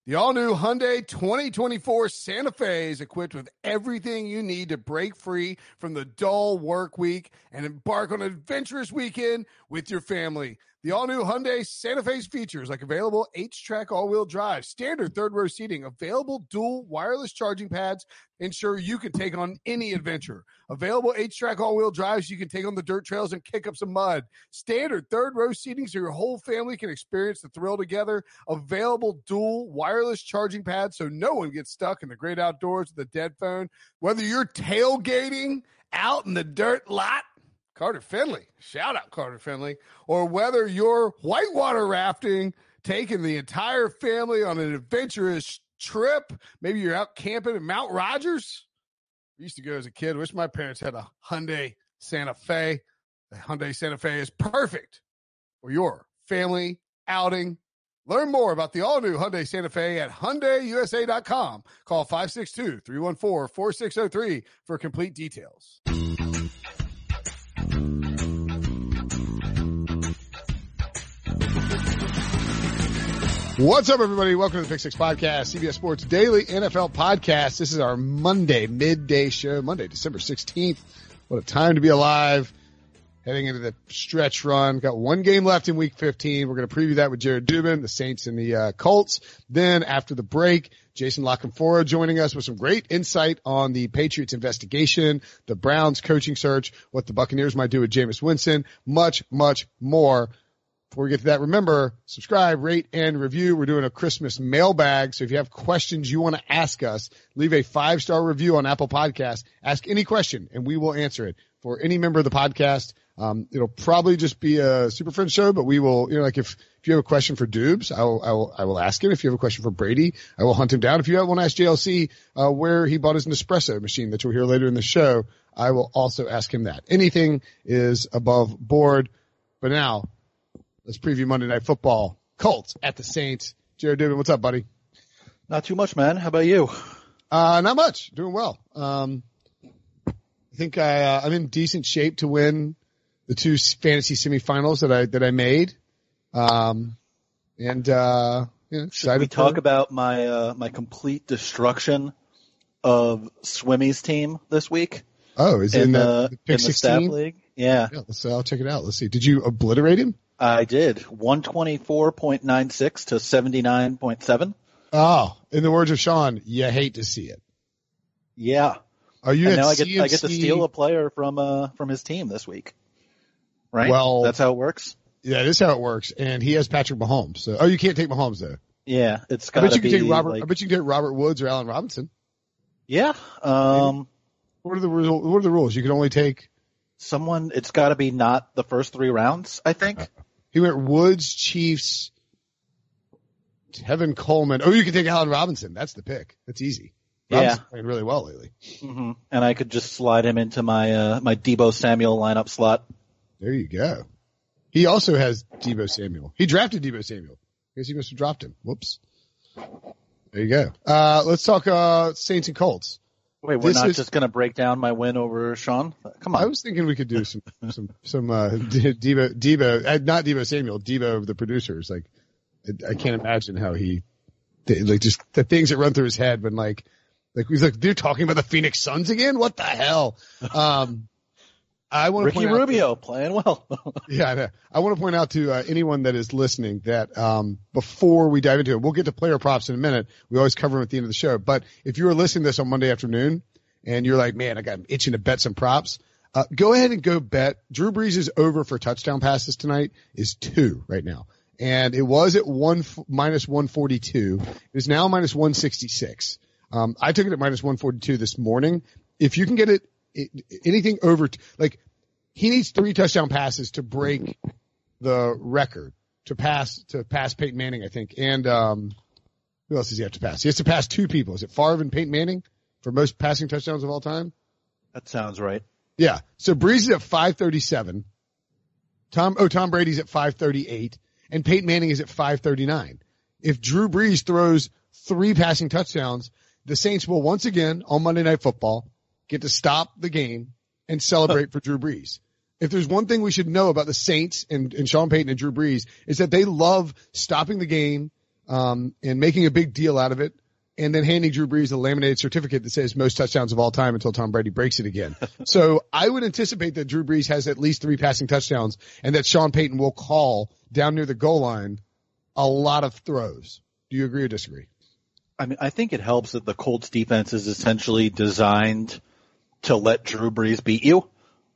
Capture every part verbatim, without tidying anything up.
The all-new Hyundai twenty twenty-four Santa Fe is equipped with everything you need to break free from the dull work week and embark on an adventurous weekend with your family. The all-new Hyundai Santa Fe's features like available H-Track all-wheel drive, standard third-row seating, available dual wireless charging pads, ensure you can take on any adventure. Available H-Track all-wheel drives, you can take on the dirt trails and kick up some mud. Standard third-row seating so your whole family can experience the thrill together. Available dual wireless charging pads so no one gets stuck in the great outdoors with a dead phone. Whether you're tailgating out in the dirt lot, Carter Finley, shout out Carter Finley, or whether you're whitewater rafting, taking the entire family on an adventurous trip, maybe you're out camping at Mount Rogers. I used to go as a kid. Wish my parents had a Hyundai Santa Fe. The Hyundai Santa Fe is perfect for your family outing. Learn more about the all-new Hyundai Santa Fe at Hyundai U S A dot com. Call five six two, three one four, four six zero three for complete details. What's up, everybody? Welcome to the Pick Six Podcast, C B S Sports Daily N F L Podcast. This is our Monday midday show, Monday, December sixteenth. What a time to be alive. Heading into the stretch run. Got one game left in week fifteen. We're going to preview that with Jared Dubin, the Saints and the uh, Colts. Then after the break, Jason Lockenfora joining us with some great insight on the Patriots investigation, the Browns coaching search, what the Buccaneers might do with Jameis Winston, much, much more. Before we get to that, remember, subscribe, rate, and review. We're doing a Christmas mailbag, so if you have questions you want to ask us, leave a five-star review on Apple Podcasts. Ask any question, and we will answer it for any member of the podcast. Um, it'll probably just be a Super Friends show, but we will, you know, like if, if you have a question for Dubes, I will, I will, I will ask him. If you have a question for Brady, I will hunt him down. If you want to ask J L C, uh, where he bought his Nespresso machine that you'll hear later in the show, I will also ask him that. Anything is above board. But now, let's preview Monday Night Football. Colts at the Saints. Jared Dubin, what's up, buddy? Not too much, man. How about you? Uh, not much. Doing well. Um, I think I, uh, I'm in decent shape to win the two fantasy semifinals that I, that I made. Um, and, uh, you know, should we talk for... about my, uh, my complete destruction of Swimmy's team this week? Oh, is it in, in the, the, the pick in the staff league? Yeah. Yeah. Let's, uh, I'll check it out. Let's see. Did you obliterate him? I did. one twenty-four point nine six to seventy-nine point seven. Oh, in the words of Sean, you hate to see it. Yeah. Are you and at now C M C? I get, I get to steal a player from, uh, from his team this week. Right? Well, that's how it works. Yeah, this is how it works. And he has Patrick Mahomes. So, oh, you can't take Mahomes though. Yeah, it's got to be. Take Robert, like, I bet you can take Robert Woods or Allen Robinson. Yeah. Um, what are the rules? What are the rules? You can only take someone. It's got to be not the first three rounds, I think. Uh, he went Woods, Chiefs, Tevin Coleman. Oh, you can take Allen Robinson. That's the pick. That's easy. Robinson's yeah. playing really well lately. Mm-hmm. And I could just slide him into my uh, my Deebo Samuel lineup slot. There you go. He also has Deebo Samuel. He drafted Deebo Samuel. I guess he must have dropped him. Whoops. There you go. Uh, let's talk, uh, Saints and Colts. Wait, we're this not is, just going to break down my win over Sean? Come on. I was thinking we could do some, some, some, uh, Deebo, Deebo, uh, not Deebo Samuel, Deebo, the producers. Like, I, I can't imagine how he, like, just the things that run through his head when, like, like, he's like, they're talking about the Phoenix Suns again? What the hell? Um, I want to Ricky point Rubio out, playing well. yeah, I, know. I want to point out to uh, anyone that is listening that um, before we dive into it, we'll get to player props in a minute. We always cover them at the end of the show. But if you were listening to this on Monday afternoon and you're like, man, I got itching to bet some props, uh, go ahead and go bet. Drew Brees' over for touchdown passes tonight is two right now. And it was at one minus one forty-two. It is now minus one sixty-six. Um, I took it at minus one forty-two this morning. If you can get it, it anything over, t- like, he needs three touchdown passes to break the record to pass, to pass Peyton Manning, I think. And, um, who else does he have to pass? He has to pass two people. Is it Favre and Peyton Manning for most passing touchdowns of all time? That sounds right. Yeah. So Brees is at five thirty-seven. Tom, oh, Tom Brady's at five thirty-eight and Peyton Manning is at five thirty-nine. If Drew Brees throws three passing touchdowns, the Saints will once again on Monday Night Football get to stop the game and celebrate for Drew Brees. If there's one thing we should know about the Saints and, and Sean Payton and Drew Brees is that they love stopping the game, um, and making a big deal out of it, and then handing Drew Brees a laminated certificate that says most touchdowns of all time until Tom Brady breaks it again. So I would anticipate that Drew Brees has at least three passing touchdowns and that Sean Payton will call down near the goal line a lot of throws. Do you agree or disagree? I mean, I think it helps that the Colts defense is essentially designed to let Drew Brees beat you.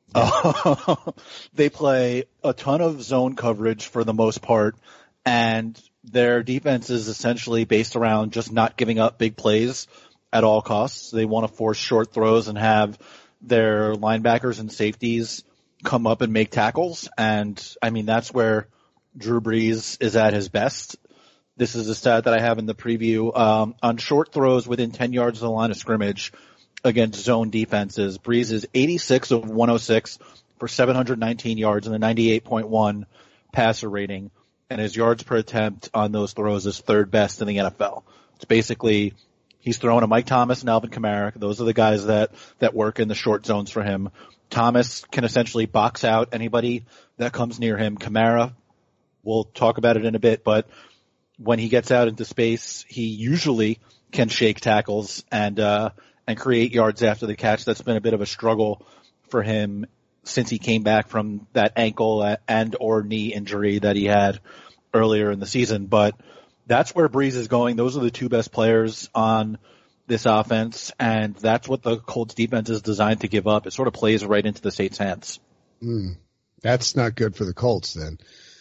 Uh, they play a ton of zone coverage for the most part, and their defense is essentially based around just not giving up big plays at all costs. They want to force short throws and have their linebackers and safeties come up and make tackles. And I mean, that's where Drew Brees is at his best. This is a stat that I have in the preview. Um, on short throws within ten yards of the line of scrimmage against zone defenses, Brees is eighty-six of one oh six for seven hundred nineteen yards and a ninety-eight point one passer rating. And his yards per attempt on those throws is third best in the N F L. It's basically, he's throwing to Mike Thomas and Alvin Kamara. Those are the guys that, that work in the short zones for him. Thomas can essentially box out anybody that comes near him. Kamara, we'll talk about it in a bit, but when he gets out into space, he usually can shake tackles and, uh, and create yards after the catch. That's been a bit of a struggle for him since he came back from that ankle and or knee injury that he had earlier in the season. But that's where Brees is going. Those are the two best players on this offense, and that's what the Colts defense is designed to give up. It sort of plays right into the Saints' hands. Mm, that's not good for the Colts then.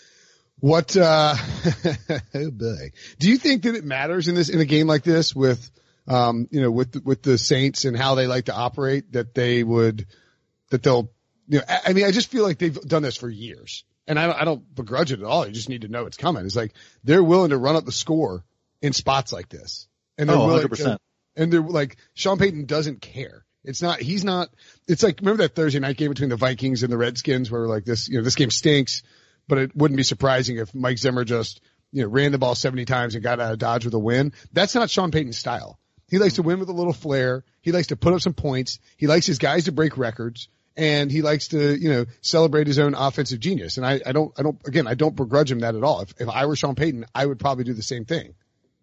What, uh, oh boy. Do you think that it matters in this, in a game like this with, um, you know, with, with the Saints and how they like to operate, that they would, that they'll, you know, I mean, I just feel like they've done this for years, and I don't, I don't begrudge it at all. You just need to know it's coming. It's like they're willing to run up the score in spots like this, and they're oh, willing one hundred percent. to, and they're like, Sean Payton doesn't care. It's not, he's not, it's like, remember that Thursday night game between the Vikings and the Redskins where like this, you know, this game stinks, but it wouldn't be surprising if Mike Zimmer just, you know, ran the ball seventy times and got out of Dodge with a win. That's not Sean Payton's style. He likes to win with a little flair. He likes to put up some points. He likes his guys to break records. And he likes to, you know, celebrate his own offensive genius. And I, I don't, I don't, again, I don't begrudge him that at all. If, if I were Sean Payton, I would probably do the same thing.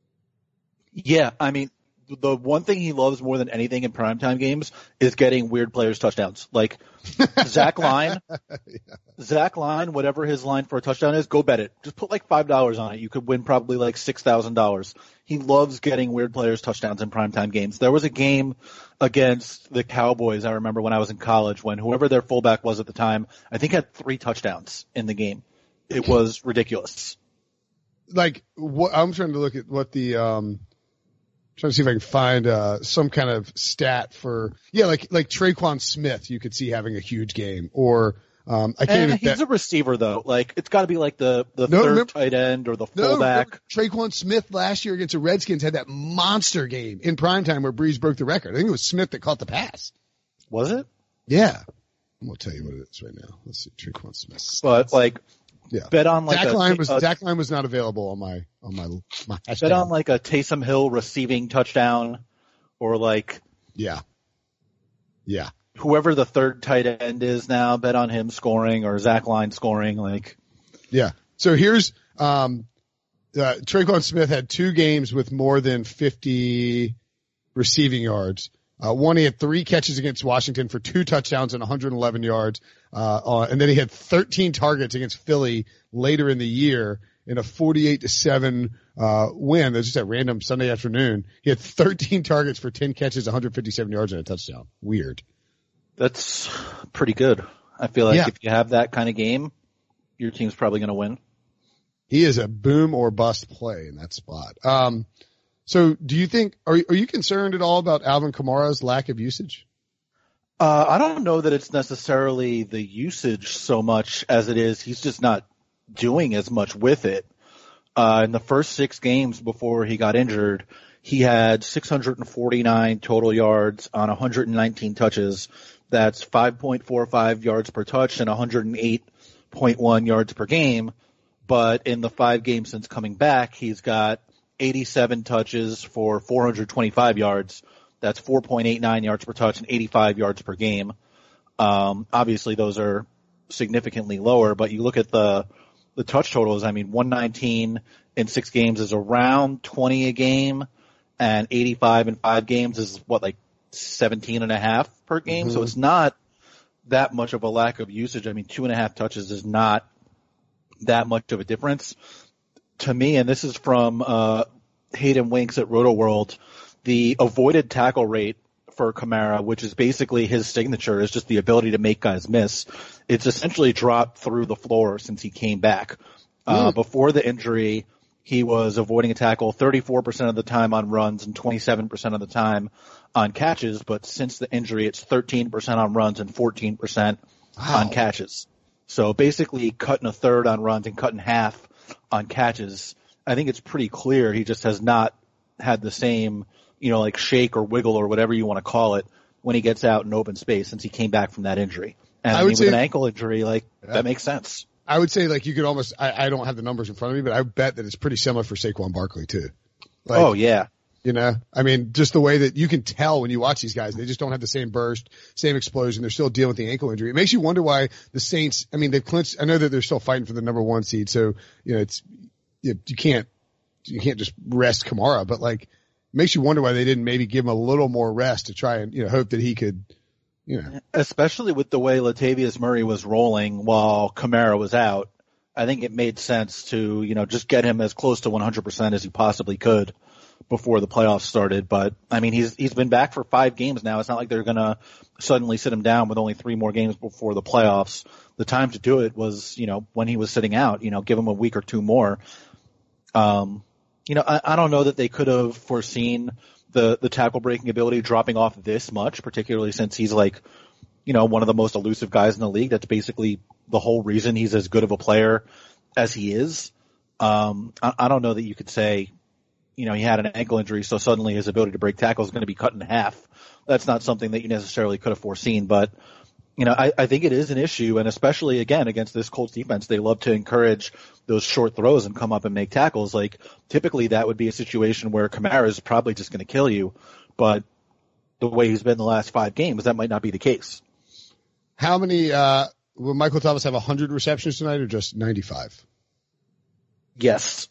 Yeah, I mean, the one thing he loves more than anything in primetime games is getting weird players touchdowns. Like Zach Line, yeah. Zach Line, whatever his line for a touchdown is, go bet it. Just put like five dollars on it. You could win probably like six thousand dollars. He loves getting weird players touchdowns in primetime games. There was a game against the Cowboys, I remember when I was in college, when whoever their fullback was at the time, I think had three touchdowns in the game. It was ridiculous. Like, what, I'm trying to look at what the, um, trying to see if I can find, uh, some kind of stat for, yeah, like, like Traquan Smith, you could see having a huge game, or, um, I can't and even, he's that, a receiver though. Like, it's gotta be like the, the no, third remember, tight end or the no, fullback. Traquan Smith last year against the Redskins had that monster game in primetime where Brees broke the record. I think it was Smith that caught the pass. Was it? Yeah. I'm gonna tell you what it is right now. Let's see, Traquan Smith. But like, yeah. Bet on like Zach a, Line was a, Zach Line was not available on my on my my hashtag. Bet on like a Taysom Hill receiving touchdown, or like yeah, yeah. Whoever the third tight end is now, bet on him scoring or Zach Line scoring. Like, yeah. So here's um, uh, Traquan Smith had two games with more than fifty receiving yards. Uh, one, he had three catches against Washington for two touchdowns and one hundred eleven yards. Uh, uh, and then he had thirteen targets against Philly later in the year in a forty-eight to seven, uh, win. That's just a random Sunday afternoon. He had thirteen targets for ten catches, one hundred fifty-seven yards and a touchdown. Weird. That's pretty good. I feel like yeah. if you have that kind of game, your team's probably going to win. He is a boom or bust play in that spot. Um, So do you think, are, are you concerned at all about Alvin Kamara's lack of usage? Uh, I don't know that it's necessarily the usage so much as it is he's just not doing as much with it. Uh, in the first six games before he got injured, he had six hundred forty-nine total yards on one hundred nineteen touches. That's five point four five yards per touch and one hundred eight point one yards per game. But in the five games since coming back, he's got eighty-seven touches for four hundred twenty-five yards. That's four point eight nine yards per touch and eighty-five yards per game. Um, obviously those are significantly lower, but you look at the, the touch totals. I mean, one nineteen in six games is around twenty a game, and eighty-five in five games is what, like seventeen and a half per game. Mm-hmm. So it's not that much of a lack of usage. I mean, two and a half touches is not that much of a difference to me. And this is from uh, Hayden Winks at Roto World. The avoided tackle rate for Kamara, which is basically his signature, is just the ability to make guys miss. It's essentially dropped through the floor since he came back. Uh, mm. Before the injury, he was avoiding a tackle thirty-four percent of the time on runs and twenty-seven percent of the time on catches. But since the injury, it's thirteen percent on runs and fourteen percent wow. on catches. So basically cutting a third on runs and cutting half on catches. I think it's pretty clear he just has not had the same, you know, like shake or wiggle or whatever you want to call it when he gets out in open space since he came back from that injury. And I, I mean, with say, an ankle injury, like, yeah. that makes sense. I would say, like, you could almost, I, I don't have the numbers in front of me, but I bet that it's pretty similar for Saquon Barkley, too. Like, oh, yeah. You know, I mean, just the way that you can tell when you watch these guys, they just don't have the same burst, same explosion. They're still dealing with the ankle injury. It makes you wonder why the Saints, I mean, they've clinched, I know that they're still fighting for the number one seed. So, you know, it's, you, you can't, you can't just rest Kamara, but like, it makes you wonder why they didn't maybe give him a little more rest to try and, you know, hope that he could, you know. Especially with the way Latavius Murray was rolling while Kamara was out, I think it made sense to, you know, just get him as close to one hundred percent as you possibly could before the playoffs started. But I mean, he's, he's been back for five games now. It's not like they're going to suddenly sit him down with only three more games before the playoffs. The time to do it was, you know, when he was sitting out, you know, give him a week or two more. Um, you know, I, I don't know that they could have foreseen the, the tackle breaking ability dropping off this much, particularly since he's like, you know, one of the most elusive guys in the league. That's basically the whole reason he's as good of a player as he is. Um, I, I don't know that you could say, you know, he had an ankle injury, so suddenly his ability to break tackles is going to be cut in half. That's not something that you necessarily could have foreseen, but, you know, I, I think it is an issue, and especially, again, against this Colts defense, they love to encourage those short throws and come up and make tackles. Like, typically that would be a situation where Kamara is probably just going to kill you, but the way he's been the last five games, that might not be the case. How many, uh, will Michael Thomas have one hundred receptions tonight or just ninety-five? Yes.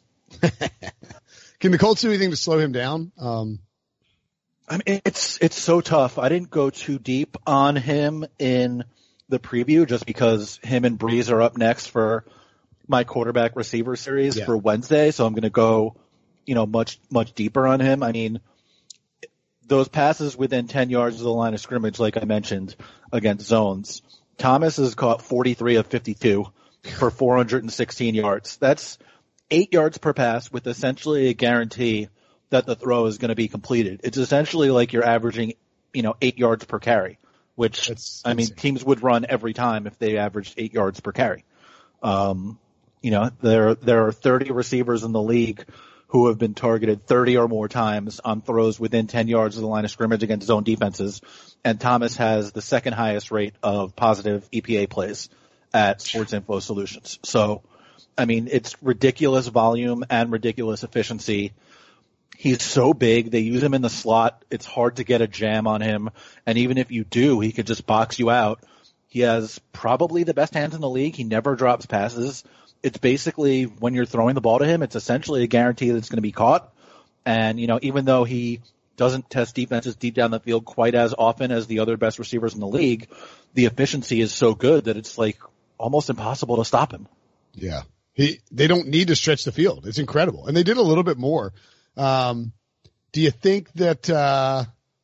Can the Colts do anything to slow him down? Um, I mean, it's it's so tough. I didn't go too deep on him in the preview just because him and Breeze are up next for my quarterback receiver series yeah. for Wednesday. So I'm going to go, you know, much much deeper on him. I mean, those passes within ten yards of the line of scrimmage, like I mentioned, against zones. Thomas has caught forty-three of fifty-two for four hundred sixteen yards. That's eight yards per pass with essentially a guarantee that the throw is going to be completed. It's essentially like you're averaging, you know, eight yards per carry, which, that's, I mean, teams would run every time if they averaged eight yards per carry. Um, you know, there, there are thirty receivers in the league who have been targeted thirty or more times on throws within ten yards of the line of scrimmage against zone defenses. And Thomas has the second highest rate of positive E P A plays at Sports Info Solutions. So, I mean, it's ridiculous volume and ridiculous efficiency. He's so big. They use him in the slot. It's hard to get a jam on him. And even if you do, he could just box you out. He has probably the best hands in the league. He never drops passes. It's basically when you're throwing the ball to him, it's essentially a guarantee that it's going to be caught. And, you know, even though he doesn't test defenses deep down the field quite as often as the other best receivers in the league, the efficiency is so good that it's like almost impossible to stop him. Yeah. He, they don't need to stretch the field. It's incredible. And they did a little bit more. Um, do you think that, uh,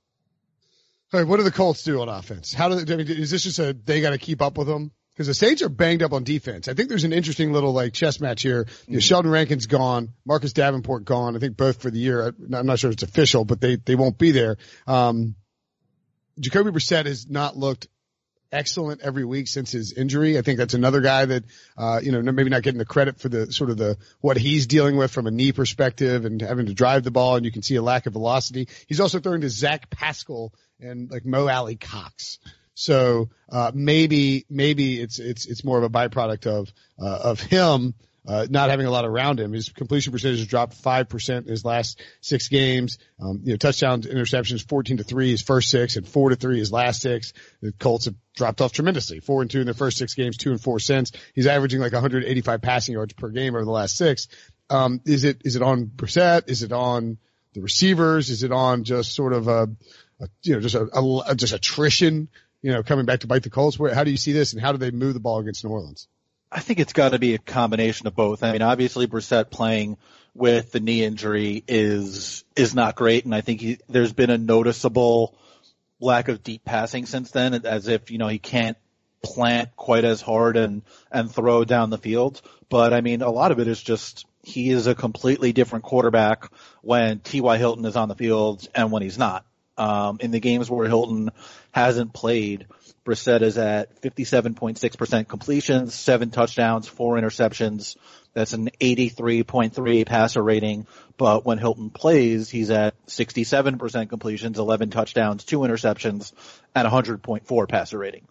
all right, what do the Colts do on offense? How do they, I mean, is this just a, they got to keep up with them? Because the Saints are banged up on defense. I think there's an interesting little like chess match here. You know, Sheldon Rankins gone, Marcus Davenport gone. I think both for the year. I'm not sure if it's official, but they, they won't be there. Um, Jacoby Brissett has not looked excellent every week since his injury. I think that's another guy that, uh, you know, maybe not getting the credit for the sort of the, what he's dealing with from a knee perspective and having to drive the ball, and you can see a lack of velocity. He's also throwing to Zach Pascal and like Mo Alley Cox. So, uh, maybe, maybe it's, it's, it's more of a byproduct of, uh, of him. uh, not having a lot around him. His completion percentage has dropped five percent in his last six games. Um, you know, touchdowns, interceptions, fourteen to three his first six and four to three his last six. The Colts have dropped off tremendously. Four and two in their first six games, two and four since. He's averaging like one hundred eighty-five passing yards per game over the last six. Um, is it, is it on Brissett? Is it on the receivers? Is it on just sort of a, a you know, just a, a, just attrition, you know, coming back to bite the Colts? Where, how do you see this and how do they move the ball against New Orleans? I think it's got to be a combination of both. I mean, obviously Brissett playing with the knee injury is, is not great. And I think he, there's been a noticeable lack of deep passing since then, as if, you know, he can't plant quite as hard and, and throw down the field. But I mean, a lot of it is just, he is a completely different quarterback when T Y. Hilton is on the field and when he's not. Um, in the games where Hilton hasn't played, Brissett is at fifty-seven point six percent completions, seven touchdowns, four interceptions. That's an eighty-three point three passer rating. But when Hilton plays, he's at sixty-seven percent completions, eleven touchdowns, two interceptions, and one hundred point four passer rating.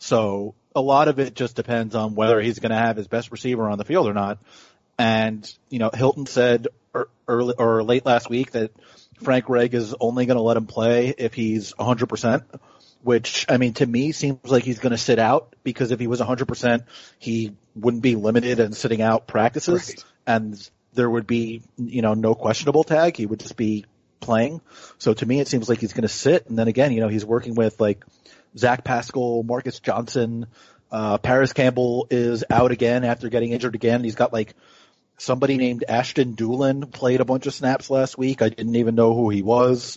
So a lot of it just depends on whether he's going to have his best receiver on the field or not. And, you know, Hilton said early or late last week that Frank Reich is only going to let him play if he's one hundred percent, which, I mean, to me seems like he's going to sit out, because if he was one hundred percent, he wouldn't be limited in sitting out practices, right, and there would be, you know, no questionable tag. He would just be playing. So to me, it seems like he's going to sit. And then again, you know, he's working with like Zach Pascal, Marcus Johnson, uh, Paris Campbell is out again after getting injured again. He's got like somebody named Ashton Doolin played a bunch of snaps last week. I didn't even know who he was.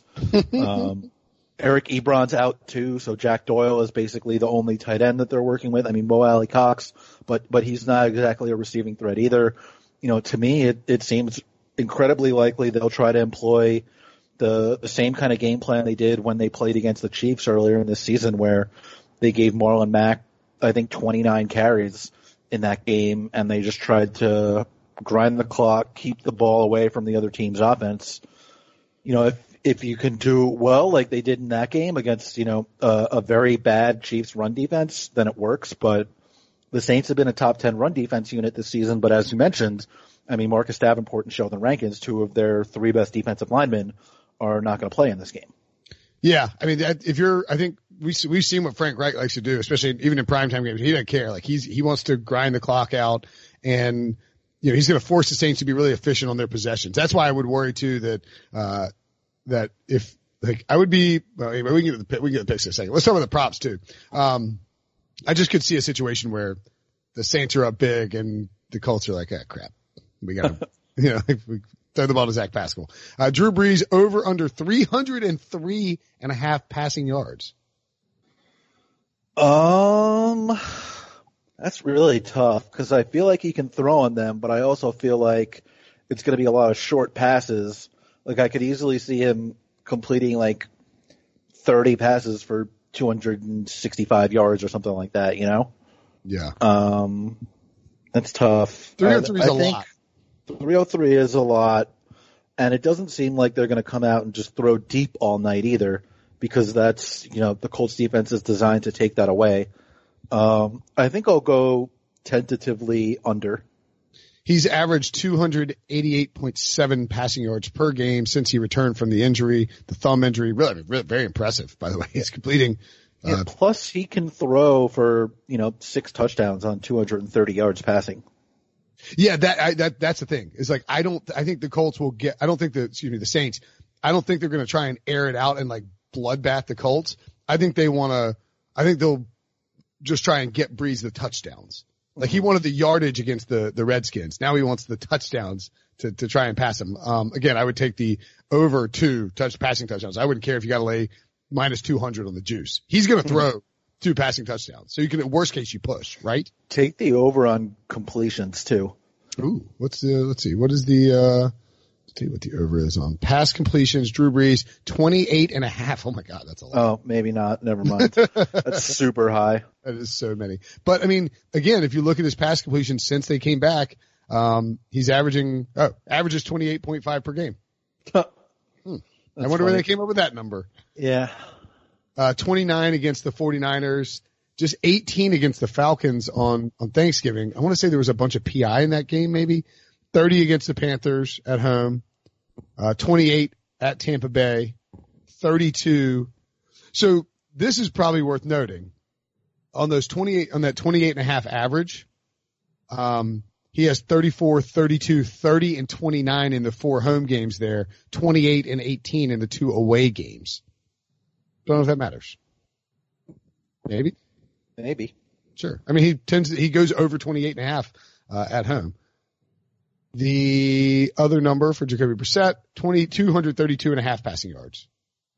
um, Eric Ebron's out too, so Jack Doyle is basically the only tight end that they're working with. I mean, Mo Alley Cox, but but he's not exactly a receiving threat either. You know, to me, it, it seems incredibly likely they'll try to employ the the same kind of game plan they did when they played against the Chiefs earlier in this season, where they gave Marlon Mack, I think, twenty-nine carries in that game, and they just tried to grind the clock, keep the ball away from the other team's offense. You know, if if you can do well like they did in that game against, you know, a, a very bad Chiefs run defense, then it works. But the Saints have been a top ten run defense unit this season. But as you mentioned, I mean, Marcus Davenport and Sheldon Rankins, two of their three best defensive linemen, are not going to play in this game. Yeah, I mean, if you're, I think we we've seen what Frank Reich likes to do, especially even in primetime games. He doesn't care. Like he's he wants to grind the clock out, and you know he's going to force the Saints to be really efficient on their possessions. That's why I would worry too that uh that if like I would be. Well, anyway, we can get the we can get the picks in a second. Let's start with the props too. Um, I just could see a situation where the Saints are up big and the Colts are like, ah, crap, we got to, you know, we throw the ball to Zach Pascal. Uh, Drew Brees over under three hundred three and a half passing yards. Um, that's really tough because I feel like he can throw on them, but I also feel like it's going to be a lot of short passes. Like I could easily see him completing like thirty passes for two hundred sixty-five yards or something like that, you know? Yeah. Um, that's tough. three oh three is a lot. three oh three is a lot, and it doesn't seem like they're going to come out and just throw deep all night either, because that's, you know, the Colts defense is designed to take that away. Um, I think I'll go tentatively under. He's averaged two hundred eighty-eight point seven passing yards per game since he returned from the injury, the thumb injury. Really, really very impressive, by the way. He's completing. Yeah, uh, plus he can throw for, you know, six touchdowns on two hundred thirty yards passing. Yeah, that, I, that, that's the thing. It's like, I don't, I think the Colts will get, I don't think the, excuse me, the Saints, I don't think they're going to try and air it out and like bloodbath the Colts. I think they want to, I think they'll just try and get Brees the touchdowns. Like he wanted the yardage against the, the Redskins. Now he wants the touchdowns to, to try and pass him. Um, again, I would take the over two touch passing touchdowns. I wouldn't care if you got to lay minus two hundred on the juice. He's going to throw two passing touchdowns. So you can, worst case, you push, right? Take the over on completions too. Ooh, what's the, let's see, what is the, uh, let's see what the over is on pass completions. Drew Brees, twenty-eight and a half. Oh my God, that's a lot. Oh, maybe not. Never mind. That's super high. That is so many. But I mean, again, if you look at his pass completions since they came back, um, he's averaging, oh, averages twenty-eight point five per game. hmm. I wonder funny. where they came up with that number. Yeah. Uh, twenty-nine against the 49ers, just eighteen against the Falcons on, on Thanksgiving. I want to say there was a bunch of P I in that game, maybe thirty against the Panthers at home, uh, twenty-eight at Tampa Bay, thirty-two. So this is probably worth noting on those twenty-eight, on that twenty-eight and a half average. Um, he has thirty-four, thirty-two, thirty, and twenty-nine in the four home games there, twenty-eight and eighteen in the two away games. Don't know if that matters. Maybe. Maybe. Sure. I mean, he tends to, he goes over twenty-eight and a half, uh, at home. The other number for Jacoby Brissett, twenty, two thirty-two and a half passing yards.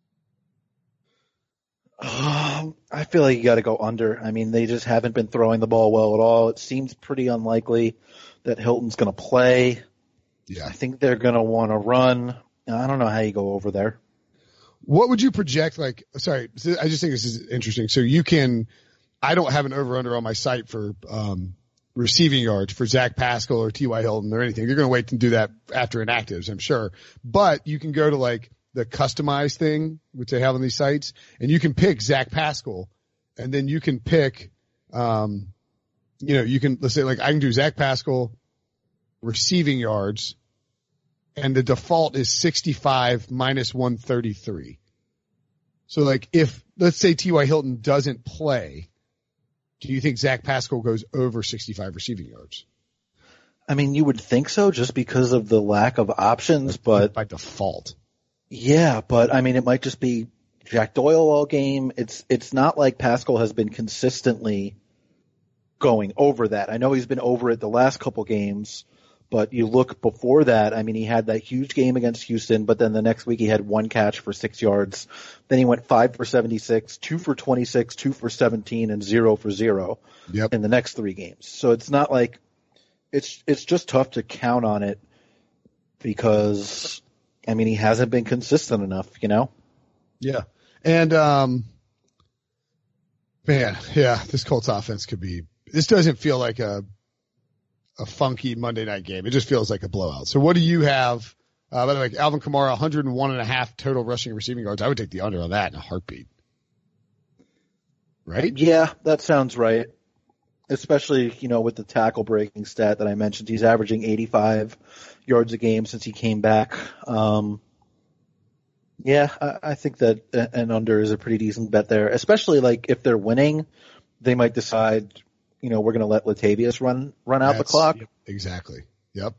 Um, I feel like you got to go under. I mean, they just haven't been throwing the ball well at all. It seems pretty unlikely that Hilton's going to play. Yeah. I think they're going to want to run. I don't know how you go over there. What would you project? Like, sorry, I just think this is interesting. So you can, I don't have an over under on my site for, um, receiving yards for Zach Pascal or T Y Hilton or anything. You're going to wait and do that after inactives, I'm sure. But you can go to like the customized thing, which they have on these sites, and you can pick Zach Pascal, and then you can pick, um, you know, you can, let's say like I can do Zach Pascal receiving yards, and the default is sixty-five minus one thirty-three. So like if, let's say T Y Hilton doesn't play, do you think Zach Pascal goes over sixty-five receiving yards? I mean, you would think so just because of the lack of options, but by default. Yeah, but I mean, it might just be Jack Doyle all game. It's, it's not like Pascal has been consistently going over that. I know he's been over it the last couple games, but you look before that, I mean, he had that huge game against Houston, but then the next week he had one catch for six yards. Then he went five for seventy-six, two for twenty-six, two for seventeen, and zero for zero yep. in the next three games. So it's not like, it's, it's just tough to count on it because, I mean, he hasn't been consistent enough, you know? Yeah. And, um, man, yeah, this Colts offense could be, this doesn't feel like a, a funky Monday night game. It just feels like a blowout. So what do you have? Uh, by the way, Alvin Kamara, one hundred one and a half total rushing and receiving yards. I would take the under on that in a heartbeat. Right? Yeah, that sounds right. Especially, you know, with the tackle breaking stat that I mentioned. He's averaging eighty-five yards a game since he came back. Um, yeah, I, I think that an under is a pretty decent bet there, especially like if they're winning, they might decide, you know, we're going to let Latavius run, run out That's, the clock. Yep, exactly. Yep.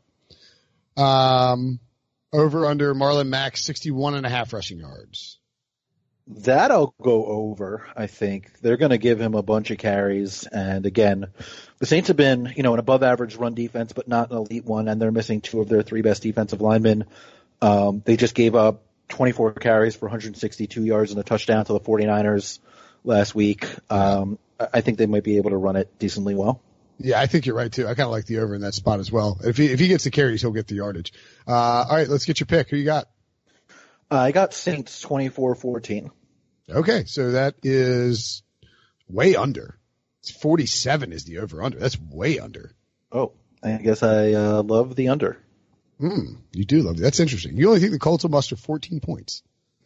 Um, over under Marlon Mack, sixty-one and a half rushing yards. That'll go over, I think. They're going to give him a bunch of carries. And again, the Saints have been, you know, an above average run defense, but not an elite one. And they're missing two of their three best defensive linemen. Um, they just gave up twenty-four carries for one hundred sixty-two yards and a touchdown to the 49ers last week. Um, I think they might be able to run it decently well. Yeah, I think you're right too. I kind of like the over in that spot as well. If he, if he gets the carries, he'll get the yardage. Uh, all right, let's get your pick. Who you got? Uh, I got Saints twenty-four fourteen. Okay, so that is way under. It's forty-seven is the over-under. That's way under. Oh, I guess I uh, love the under. Hmm, you do love it. That's interesting. You only think the Colts will muster fourteen points.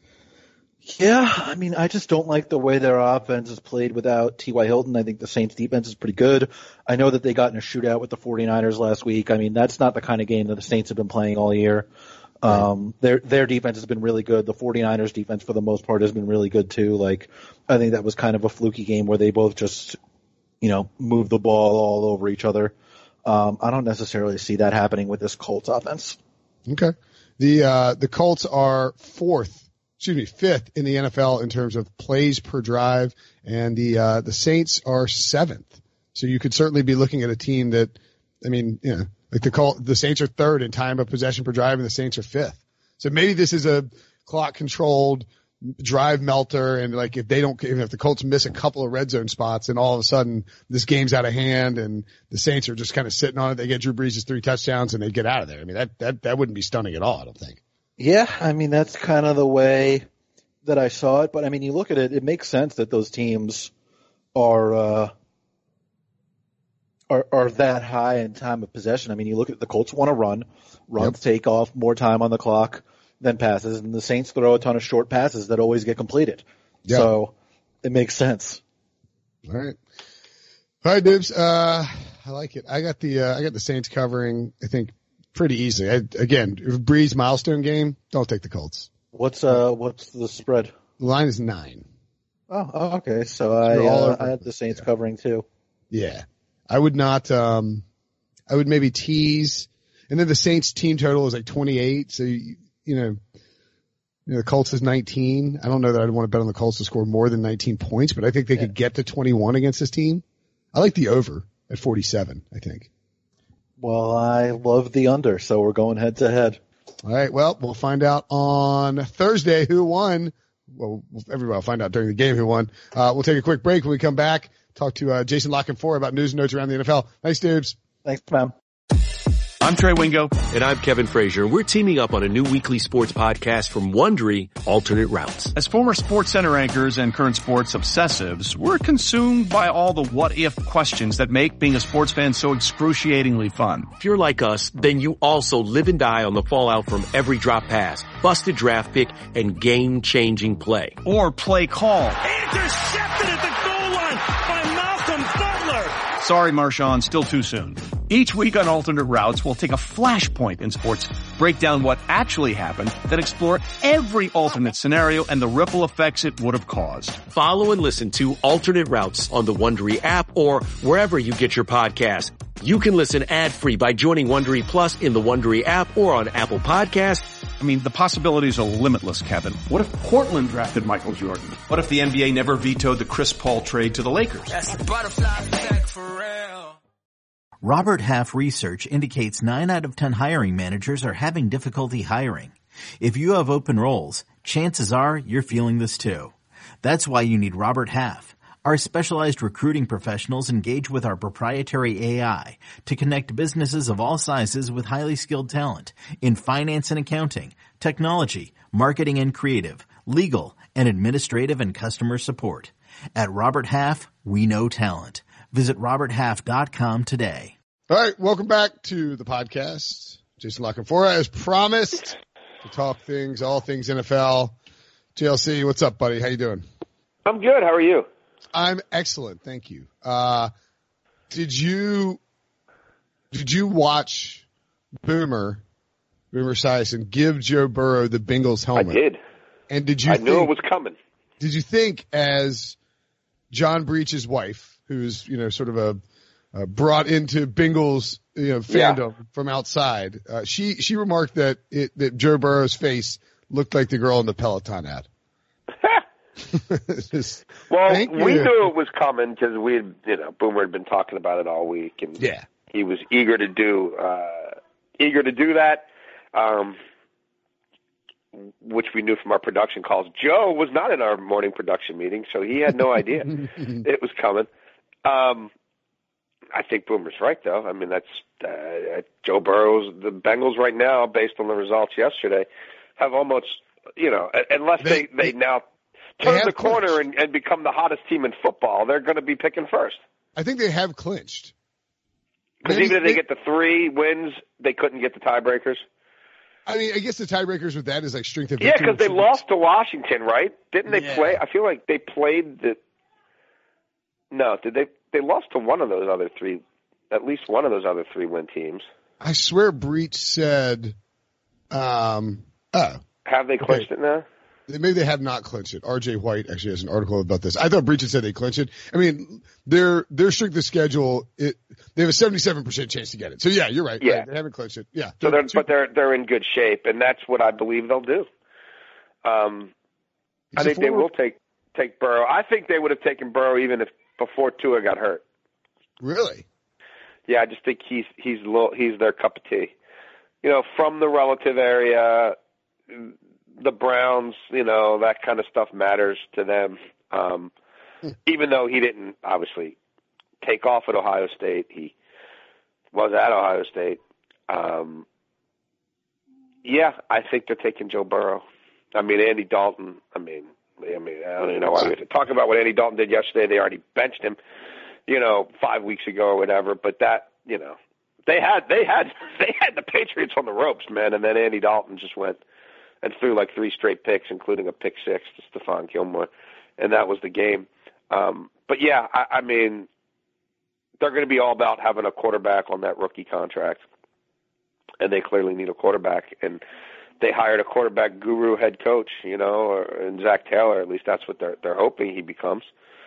Yeah, I mean, I just don't like the way their offense is played without T Y Hilton. I think the Saints defense is pretty good. I know that they got in a shootout with the 49ers last week. I mean, that's not the kind of game that the Saints have been playing all year. Um, their, their defense has been really good. The 49ers defense for the most part has been really good too. Like, I think that was kind of a fluky game where they both just, you know, moved the ball all over each other. Um, I don't necessarily see that happening with this Colts offense. Okay. The, uh, the Colts are fourth, excuse me, fifth in the N F L in terms of plays per drive, and the, uh, the Saints are seventh. So you could certainly be looking at a team that, I mean, you know, like the Col- the Saints are third in time of possession per drive, and the Saints are fifth. So maybe this is a clock controlled drive melter, and like if they don't, even if the Colts miss a couple of red zone spots, and all of a sudden this game's out of hand, and the Saints are just kind of sitting on it, they get Drew Brees' three touchdowns, and they get out of there. I mean, that that that wouldn't be stunning at all, I don't think. Yeah, I mean that's kind of the way that I saw it, but I mean you look at it, it makes sense that those teams are. uh Are, are that high in time of possession. I mean, you look at the Colts want to run, runs yep. take off more time on the clock than passes, and the Saints throw a ton of short passes that always get completed. Yep. So it makes sense. All right. All right, Dibs. Uh, I like it. I got the, uh, I got the Saints covering, I think, pretty easily. I, again, if Breeze milestone game, don't take the Colts. What's, uh, what's the spread? The line is nine. Oh, oh okay. So I, uh, I had the Saints yeah. covering too. Yeah. I would not, um, I would maybe tease, and then the Saints team total is like twenty-eight. So, you, you know, you know, the Colts is nineteen. I don't know that I'd want to bet on the Colts to score more than nineteen points, but I think they yeah. could get to twenty-one against this team. I like the over at forty-seven, I think. Well, I love the under, so we're going head to head. All right. Well, we'll find out on Thursday who won. Well, everybody will find out during the game who won. Uh, we'll take a quick break. When we come back, talk to uh, Jason La Canfora about news and notes around the N F L. Thanks, dudes. Thanks, man. I'm Trey Wingo. And I'm Kevin Frazier. We're teaming up on a new weekly sports podcast from Wondery, Alternate Routes. As former Sports Center anchors and current sports obsessives, we're consumed by all the what-if questions that make being a sports fan so excruciatingly fun. If you're like us, then you also live and die on the fallout from every drop pass, busted draft pick, and game-changing play. Or play call. Intercepted at the goal line by Malcolm Butler. Sorry, Marshawn, still too soon. Each week on Alternate Routes, we'll take a flashpoint in sports, break down what actually happened, then explore every alternate scenario and the ripple effects it would have caused. Follow and listen to Alternate Routes on the Wondery app or wherever you get your podcasts. You can listen ad-free by joining Wondery Plus in the Wondery app or on Apple Podcasts. I mean, the possibilities are limitless, Kevin. What if Portland drafted Michael Jordan? What if the N B A never vetoed the Chris Paul trade to the Lakers? That's a butterfly effect for real. Robert Half research indicates nine out of ten hiring managers are having difficulty hiring. If you have open roles, chances are you're feeling this too. That's why you need Robert Half. Our specialized recruiting professionals engage with our proprietary A I to connect businesses of all sizes with highly skilled talent in finance and accounting, technology, marketing and creative, legal, and administrative and customer support. At Robert Half, we know talent. Visit robert half dot com today. All right, welcome back to the podcast. Jason La Canfora, as promised, to talk things, all things N F L. J L C, what's up, buddy? How you doing? I'm good. How are you? I'm excellent, thank you. Uh, did you did you watch Boomer Boomer Esiason give Joe Burrow the Bengals helmet? I did. And did you? I think, knew it was coming. Did you think, as John Breach's wife, who's you know sort of a uh, brought into Bengals you know fandom yeah. from outside, uh, she she remarked that it that Joe Burrow's face looked like the girl in the Peloton ad. Just, well, we knew it was coming because we, had, you know, Boomer had been talking about it all week, and yeah. he was eager to do, uh, eager to do that, um, which we knew from our production calls. Joe was not in our morning production meeting, so he had no idea it was coming. Um, I think Boomer's right, though. I mean, that's uh, Joe Burrow's the Bengals right now, based on the results yesterday, have almost, you know, unless they they, they now. Turn the corner and, and become the hottest team in football, they're going to be picking first. I think they have clinched. Because even if they, they get the three wins, they couldn't get the tiebreakers. I mean, I guess the tiebreakers with that is like strength of victory. Yeah, because they lost to Washington, right? Didn't they yeah. play? I feel like they played the. No, did they? They lost to one of those other three, at least one of those other three win teams. I swear, Breach said. Um, oh, have they clinched okay. it now? Maybe they have not clinched it. R J White actually has an article about this. I thought Breach had said they clinched it. I mean, their their strength of schedule, it, they have a seventy-seven percent chance to get it. So yeah, you're right. Yeah, right. They haven't clinched it. Yeah. So they're, they're but they're they're in good shape, and that's what I believe they'll do. Um, I think they will take take Burrow. I think they would have taken Burrow even if before Tua got hurt. Really? Yeah, I just think he's he's little, he's their cup of tea. You know, from the relative area. The Browns, you know, that kind of stuff matters to them. Um, even though he didn't obviously take off at Ohio State, he was at Ohio State. Um, yeah, I think they're taking Joe Burrow. I mean, Andy Dalton. I mean, I mean, I don't even know why we have to talk about what Andy Dalton did yesterday. They already benched him, you know, five weeks ago or whatever. But that, you know, they had they had they had the Patriots on the ropes, man, and then Andy Dalton just went and threw like three straight picks, including a pick six to Stephon Gilmore, and that was the game. Um, but yeah, I, I mean, they're going to be all about having a quarterback on that rookie contract, and they clearly need a quarterback. And they hired a quarterback guru head coach, you know, or, and Zach Taylor. At least that's what they're they're hoping he becomes.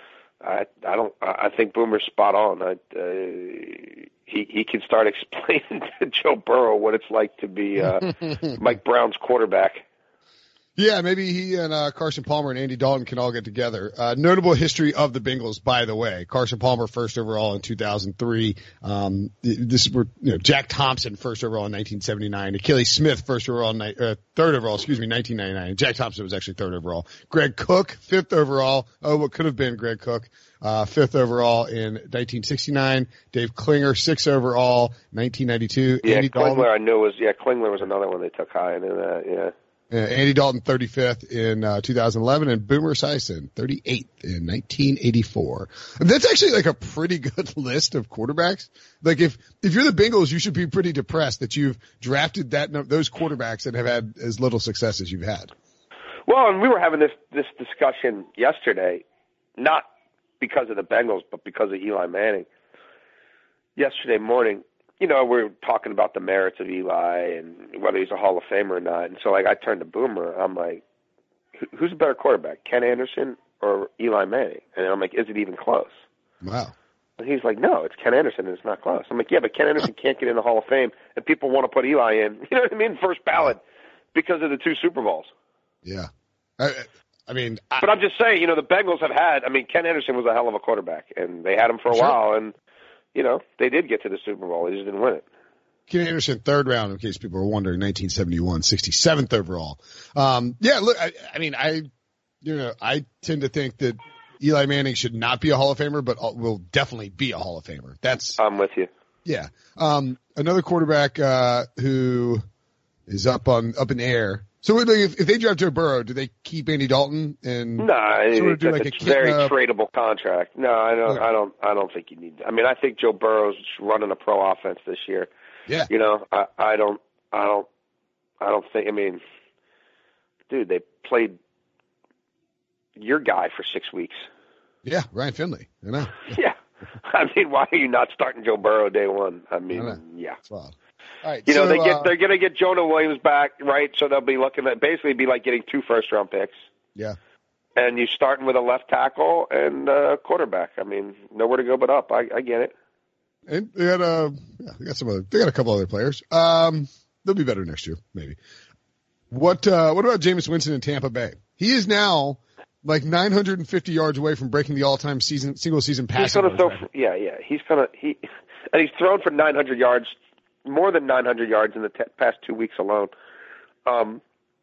I I don't. I think Boomer's spot on. I, uh, he he can start explaining to Joe Burrow what it's like to be uh, Mike Brown's quarterback. Yeah, maybe he and uh, Carson Palmer and Andy Dalton can all get together. Uh, notable history of the Bengals, by the way. Carson Palmer first overall in two thousand three. Um, this were you know Jack Thompson first overall in nineteen seventy-nine. Achilles Smith first overall, uh, third overall, excuse me, nineteen ninety-nine. Jack Thompson was actually third overall. Greg Cook fifth overall. Oh, what could have been Greg Cook. Uh, fifth overall in nineteen sixty-nine. Dave Klinger, sixth overall, nineteen ninety-two. Yeah, Andy Klingler, Dalton, I knew was, yeah, Klingler was another one they took high in that, yeah. uh, Andy Dalton, thirty-fifth in, uh, two thousand eleven, and Boomer Esiason, thirty-eighth in nineteen eighty-four. That's actually like a pretty good list of quarterbacks. Like if, if you're the Bengals, you should be pretty depressed that you've drafted that, those quarterbacks and have had as little success as you've had. Well, and we were having this, this discussion yesterday, not because of the Bengals, but because of Eli Manning. Yesterday morning, you know, we were talking about the merits of Eli and whether he's a Hall of Famer or not. And so, like, I turned to Boomer. I'm like, who's a better quarterback, Ken Anderson or Eli Manning? And I'm like, is it even close? Wow. And he's like, no, it's Ken Anderson, and it's not close. I'm like, yeah, but Ken Anderson can't get in the Hall of Fame, and people want to put Eli in, you know what I mean, first ballot because of the two Super Bowls. Yeah. I, I mean, I, but I'm just saying, you know, the Bengals have had, I mean, Ken Anderson was a hell of a quarterback, and they had him for a sure. while, and, you know, they did get to the Super Bowl. They just didn't win it. Ken Anderson, third round, in case people were wondering, nineteen seventy-one, sixty-seventh overall. Um, yeah, look, I, I mean, I, you know, I tend to think that Eli Manning should not be a Hall of Famer, but will definitely be a Hall of Famer. That's, I'm with you. Yeah. Um, another quarterback, uh, who is up on, up in the air. So if, if they draft Joe Burrow, do they keep Andy Dalton and no? sort of It's, do like it's a very uh, tradable contract. No, I don't. Okay. I don't. I don't think you need. I mean, I think Joe Burrow's running a pro offense this year. Yeah. You know, I, I don't. I don't. I don't think. I mean, dude, they played your guy for six weeks. Yeah, Ryan Finley. I know. Yeah. I mean, why are you not starting Joe Burrow day one? I mean, I yeah. It's wild. All right, you know, so, they get uh, they're going to get Jonah Williams back, right? So they'll be looking at basically be like getting two first round picks. Yeah. And you're starting with a left tackle and a quarterback. I mean, nowhere to go but up. I, I get it. And they got uh, yeah, they got some other, they got a couple other players. Um, they'll be better next year, maybe. What uh, what about Jameis Winston in Tampa Bay? He is now like nine hundred fifty yards away from breaking the all-time season single season passing. He's gonna throw. For, yeah, yeah. He's gonna he, and he's thrown for nine hundred yards. More than nine hundred yards in the t- past two weeks alone. Um,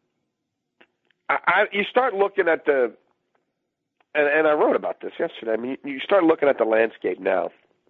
I, I, you start looking at the, and, and I wrote about this yesterday. I mean, you, you start looking at the landscape now.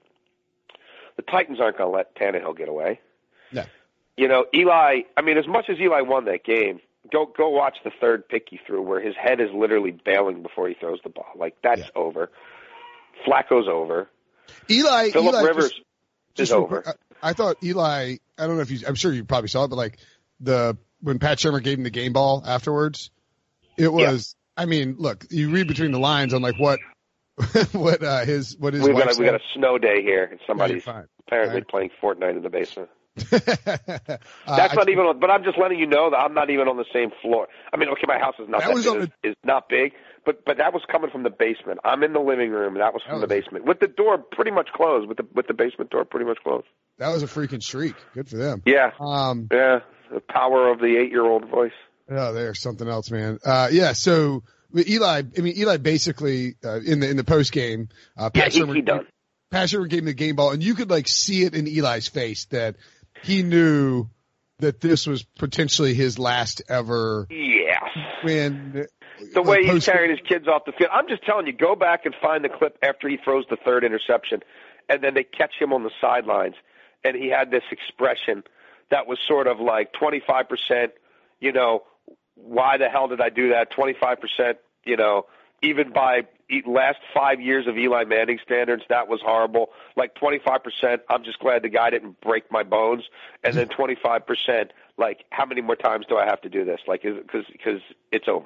The Titans aren't going to let Tannehill get away. No. You know, Eli. I mean, as much as Eli won that game, go go watch the third pick he threw, where his head is literally bailing before he throws the ball. Like that's yeah. over. Flacco's over. Eli. Phillip Eli Rivers just, is just over. I, I thought Eli, I don't know if you, I'm sure you probably saw it, but like the, when Pat Shermer gave him the game ball afterwards, it was, yeah. I mean, look, you read between the lines on like what, what, uh, his, what his we wife got a, said. we got a snow day here and somebody's no, apparently right. playing Fortnite in the basement. uh, That's not I, even on, but I'm just letting you know that I'm not even on the same floor. I mean, okay, my house is not that, that was big, on the, is not big, but but that was coming from the basement. I'm in the living room, and that was from that was, the basement with the door pretty much closed, with the with the basement door pretty much closed. That was a freaking streak. Good for them. Yeah. Um. Yeah. The power of the eight-year-old voice. Oh, there's something else, man. Uh. Yeah. So Eli, I mean, Eli basically uh, in the in the post game, uh, Pat yeah, Shermer, he, he done. Pat Shermer gave him the game ball, and you could like see it in Eli's face that he knew that this was potentially his last ever yeah. win. The way like, he's carrying his kids off the field. I'm just telling you, go back and find the clip after he throws the third interception, and then they catch him on the sidelines, and he had this expression that was sort of like twenty-five percent, you know, why the hell did I do that? twenty-five percent, you know, even by last five years of Eli Manning standards, that was horrible. Like twenty-five percent, I'm just glad the guy didn't break my bones. And then twenty-five percent, like, how many more times do I have to do this? Like, because because it's over.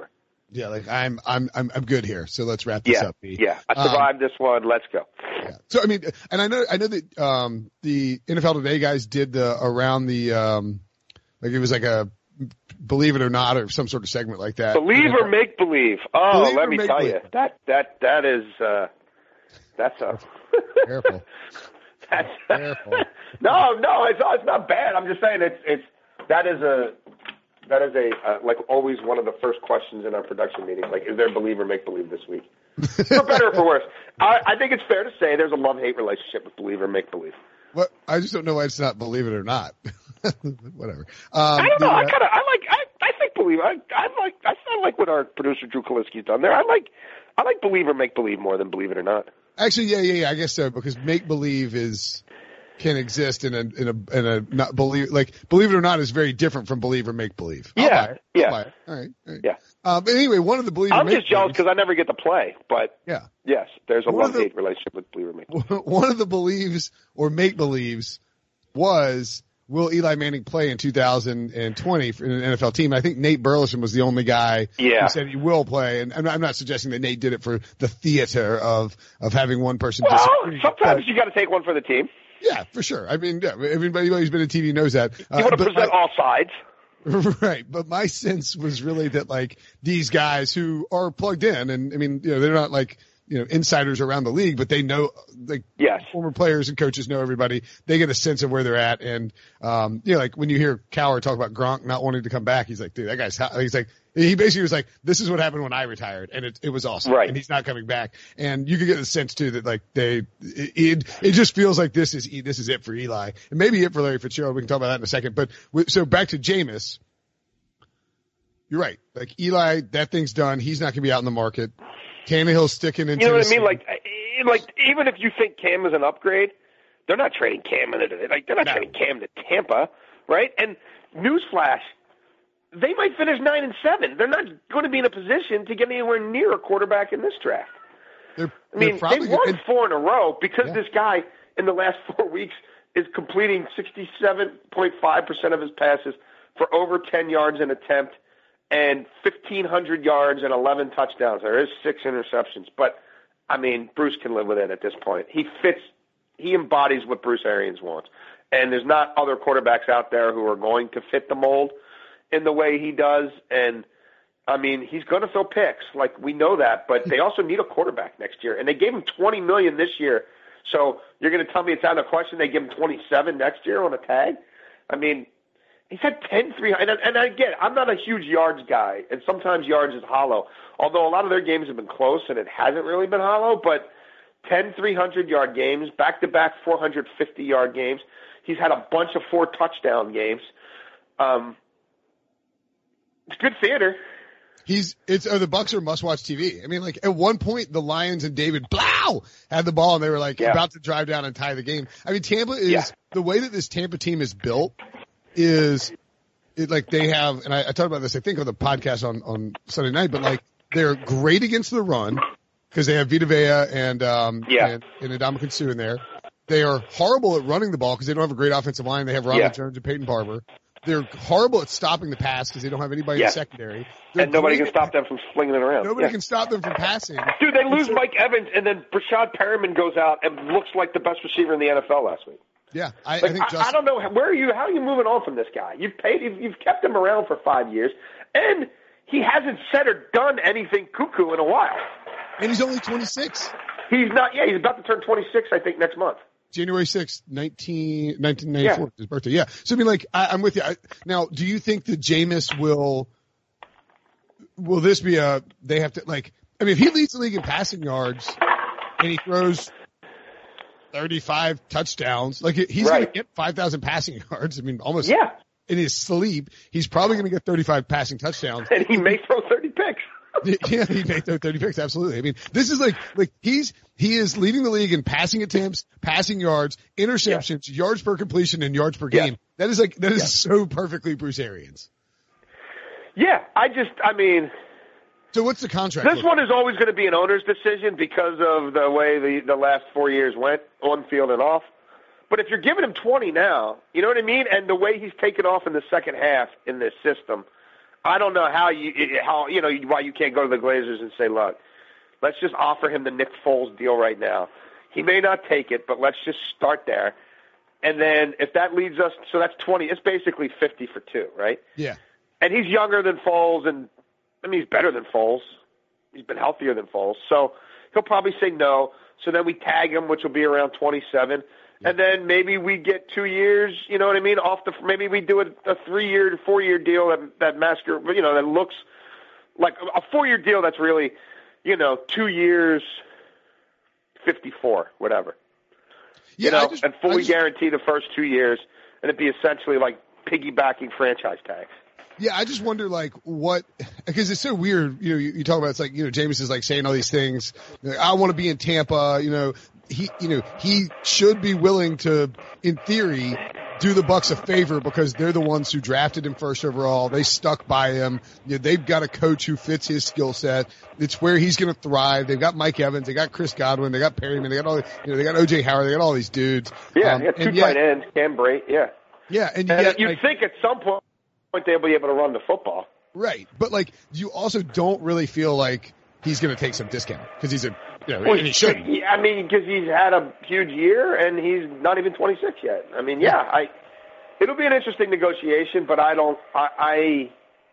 Yeah, like I'm, I'm, I'm, I'm good here. So let's wrap this Yeah, up. B. yeah. I survived um, this one. Let's go. Yeah. So I mean, and I know, I know that um, the N F L Today guys did the around the um, like it was like a believe it or not or some sort of segment like that. Believe or make believe. Oh, Believe let or me make tell believe. you that that that is uh, that's a Careful. that's Careful. no, no, it's it's not bad. I'm just saying it's it's that is a that is a uh, like always one of the first questions in our production meetings. Like, is there believe or make believe this week? For better or for worse, I, I think it's fair to say there's a love hate relationship with believe or make believe. What I just don't know why it's not believe it or not. Whatever. Um, I don't know. the, uh, I kind of I like I I think believe I I like I I like what our producer Drew Kaliski's done there. I like I like believe or make believe more than believe it or not. Actually, yeah, yeah, yeah. I guess so because make believe is can exist in a in a in a not believe like believe it or not is very different from believe or make believe. I'll Yeah, buy it. yeah. I'll buy it. All right, all right. Yeah. Um, but anyway, one of the believe. I'm or make just jealous believes- because I never get to play. But yeah, yes, there's a One of love hate the- relationship with believe or make believe. one of the believes or make believes was will Eli Manning play in two thousand twenty for an N F L team? I think Nate Burleson was the only guy Yeah. who said he will play, and I'm not, I'm not suggesting that Nate did it for the theater of of having one person Well, disagree. sometimes but- you got to take one for the team. yeah, for sure. I mean, yeah, everybody who's been in T V knows that. You Uh, want to but present my- all sides. Right, but my sense was really that like these guys who are plugged in, and I mean, you know, they're not like you know insiders around the league, but they know like Yes. former players and coaches know everybody. They get a sense of where they're at, and um, you know, like when you hear Cowher talk about Gronk not wanting to come back, he's like, dude, that guy's. How, he's like, he basically was like, this is what happened when I retired, and it it was awesome, Right. and he's not coming back, and you could get the sense too that like they, it it, it just feels like this is this is it for Eli, and maybe it for Larry Fitzgerald. We can talk about that in a second, but so back to Jameis. You're right. Like Eli, that thing's done. He's not going to be out in the market. Tannehill's sticking in You know what I Tennessee. mean? Like, I- like even if you think Cam is an upgrade, they're not trading Cam into like they're not No. trading Cam to Tampa, right? And newsflash, they might finish nine and seven. They're not going to be in a position to get anywhere near a quarterback in this draft. They're, I mean, they're probably they've won gonna- four in a row because Yeah. this guy in the last four weeks is completing sixty-seven point five percent of his passes for over ten yards an attempt and fifteen hundred yards and eleven touchdowns. There is six interceptions, but I mean, Bruce can live with it at this point. He fits, he embodies what Bruce Arians wants. And there's not other quarterbacks out there who are going to fit the mold in the way he does. And I mean, he's going to throw picks. Like, we know that, but they also need a quarterback next year. And they gave him twenty million dollars this year. So you're going to tell me it's out of question they give him twenty-seven next year on a tag? I mean, he's had ten, three, and, and I get it. I'm not a huge yards guy, and sometimes yards is hollow. Although a lot of their games have been close, and it hasn't really been hollow, but ten three hundred-yard games, back-to-back four hundred fifty-yard games. He's had a bunch of four-touchdown games. Um, it's good theater. He's it's oh, the Bucks are must-watch T V. I mean, like at one point, the Lions and David Blau had the ball, and they were like Yeah. about to drive down and tie the game. I mean, Tampa is Yeah. the way that this Tampa team is built is it like they have, and I, I talked about this I think on the podcast on on Sunday night, but like they're great against the run because they have Vita Vea and um Yeah. and, and Ndamukong Suh in there. They are horrible at running the ball because they don't have a great offensive line. They have Ronald Yeah. Jones and Peyton Barber. They're horrible at stopping the pass because they don't have anybody in Yeah. the secondary. They're And nobody great can stop them from flinging it around. Nobody Yeah. can stop them from passing. Dude, they lose so- Mike Evans, and then Brashad Perriman goes out and looks like the best receiver in the N F L last week. Yeah, I, I Like, think I, Justin, I don't know where are you. How are you moving on from this guy? You've paid. You've, you've kept him around for five years, and he hasn't said or done anything cuckoo in a while. and he's only twenty-six. He's not. Yeah, he's about to turn twenty-six, I think, next month. January sixth, nineteen, nineteen ninety-four, Yeah. his birthday. Yeah. So I mean, like, I, I'm with you. I, now, do you think that Jameis will? Will this be a? They have to like. I mean, if he leads the league in passing yards, and he throws thirty-five touchdowns, like he's going to Right. get five thousand passing yards. I mean, almost. Yeah, In his sleep, he's probably going to get thirty-five passing touchdowns. and he may throw thirty picks. Yeah, he made those thirty picks. Absolutely. I mean, this is like, like he's, he is leading the league in passing attempts, passing yards, interceptions, yards per completion, and yards per Yeah. game. That is like, that is Yeah. so perfectly Bruce Arians. Yeah, I just. I mean, So what's the contract? this look one is always going to be an owner's decision because of the way the the last four years went on field and off. But if you're giving him twenty now, you know what I mean, and the way he's taken off in the second half in this system, I don't know how you how you know why you can't go to the Glazers and say, look, let's just offer him the Nick Foles deal right now. He may not take it, but let's just start there. And then if that leads us, so that's twenty. It's basically fifty for two, right? Yeah. And he's younger than Foles, and I mean he's better than Foles. He's been healthier than Foles, so he'll probably say no. So then we tag him, which will be around twenty-seven. And then maybe we get two years, you know what I mean, off the, maybe we do a, a three-year, four-year deal that, that masker, you know, that looks like a four-year deal that's really, you know, two years, fifty-four, whatever. Yeah, you know, I just, and fully just, guarantee the first two years, and it'd be essentially like piggybacking franchise tags. Yeah, I just wonder, like, what, because it's so weird, you know, you, you talk about, it's like, you know, Jameis is like saying all these things, like, I want to be in Tampa, you know, he, you know, he should be willing to, in theory, do the Bucs a favor because they're the ones who drafted him first overall. They stuck by him. You know, they've got a coach who fits his skill set. It's where he's going to thrive. They've got Mike Evans. They got Chris Godwin. They got Perryman. They got all, you know, they got O J Howard. They got all these dudes. Yeah, um, they got two yet, tight ends, Cam Brate, yeah. Yeah, and, and yet, you'd like, think at some point they'll be able to run the football. Right, but like you also don't really feel like he's going to take some discount because he's a, you know, well, and he shouldn't. I mean, because he's had a huge year and he's not even twenty-six yet. I mean, yeah, I. It'll be an interesting negotiation, but I don't. I. I,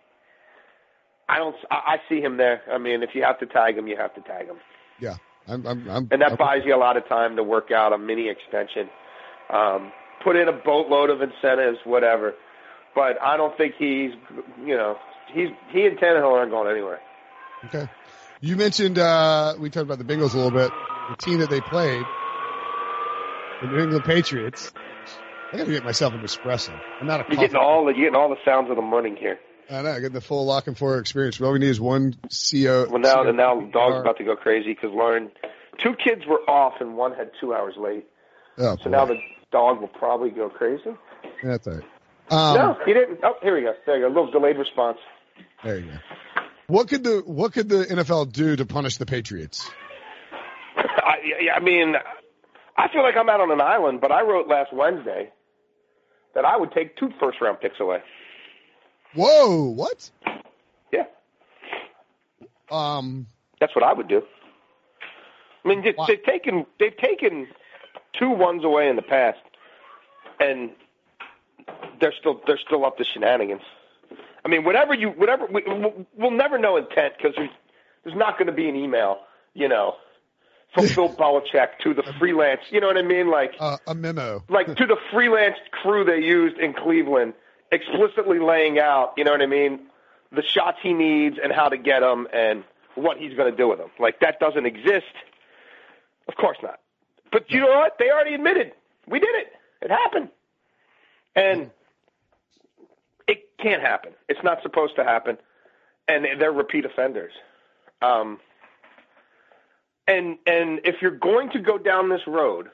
I don't. I, I see him there. I mean, if you have to tag him, you have to tag him. Yeah, I'm. I'm, I'm and that I'm, buys you a lot of time to work out a mini extension, um, put in a boatload of incentives, whatever. But I don't think he's. You know, he's he and Tannehill aren't going anywhere. Okay. You mentioned uh, we talked about the Bengals a little bit. The team that they played, the New England Patriots. I got to get myself an espresso. I'm not a. You're getting all the you're getting all the sounds of the morning here. I know. I get the full lock and four experience. All we need is one C O. Well, now and now the dog's about to go crazy because Lauren, two kids were off and one had two hours late. Oh, so boy. now the dog will probably go crazy. That's all right. Um, no, he didn't. Oh, here we go. There you go. A little delayed response. There you go. What could the what could the N F L do to punish the Patriots? I, I mean, I feel like I'm out on an island, but I wrote last Wednesday that I would take two first round picks away. Whoa! What? Yeah. Um. That's what I would do. I mean, Wow. they've taken they've taken two ones away in the past, and they're still they're still up to shenanigans. I mean, whatever you whatever we, we'll never know intent because there's there's not going to be an email, you know, from Bill Belichick to the freelance. You know what I mean? Like uh, a memo. like to the freelance crew they used in Cleveland, explicitly laying out. You know what I mean? The shots he needs and how to get them and what he's going to do with them. Like that doesn't exist. Of course not. But you know what? They already admitted we did it. It happened. And it can't happen. It's not supposed to happen. And they're repeat offenders. Um, and and if you're going to go down this road,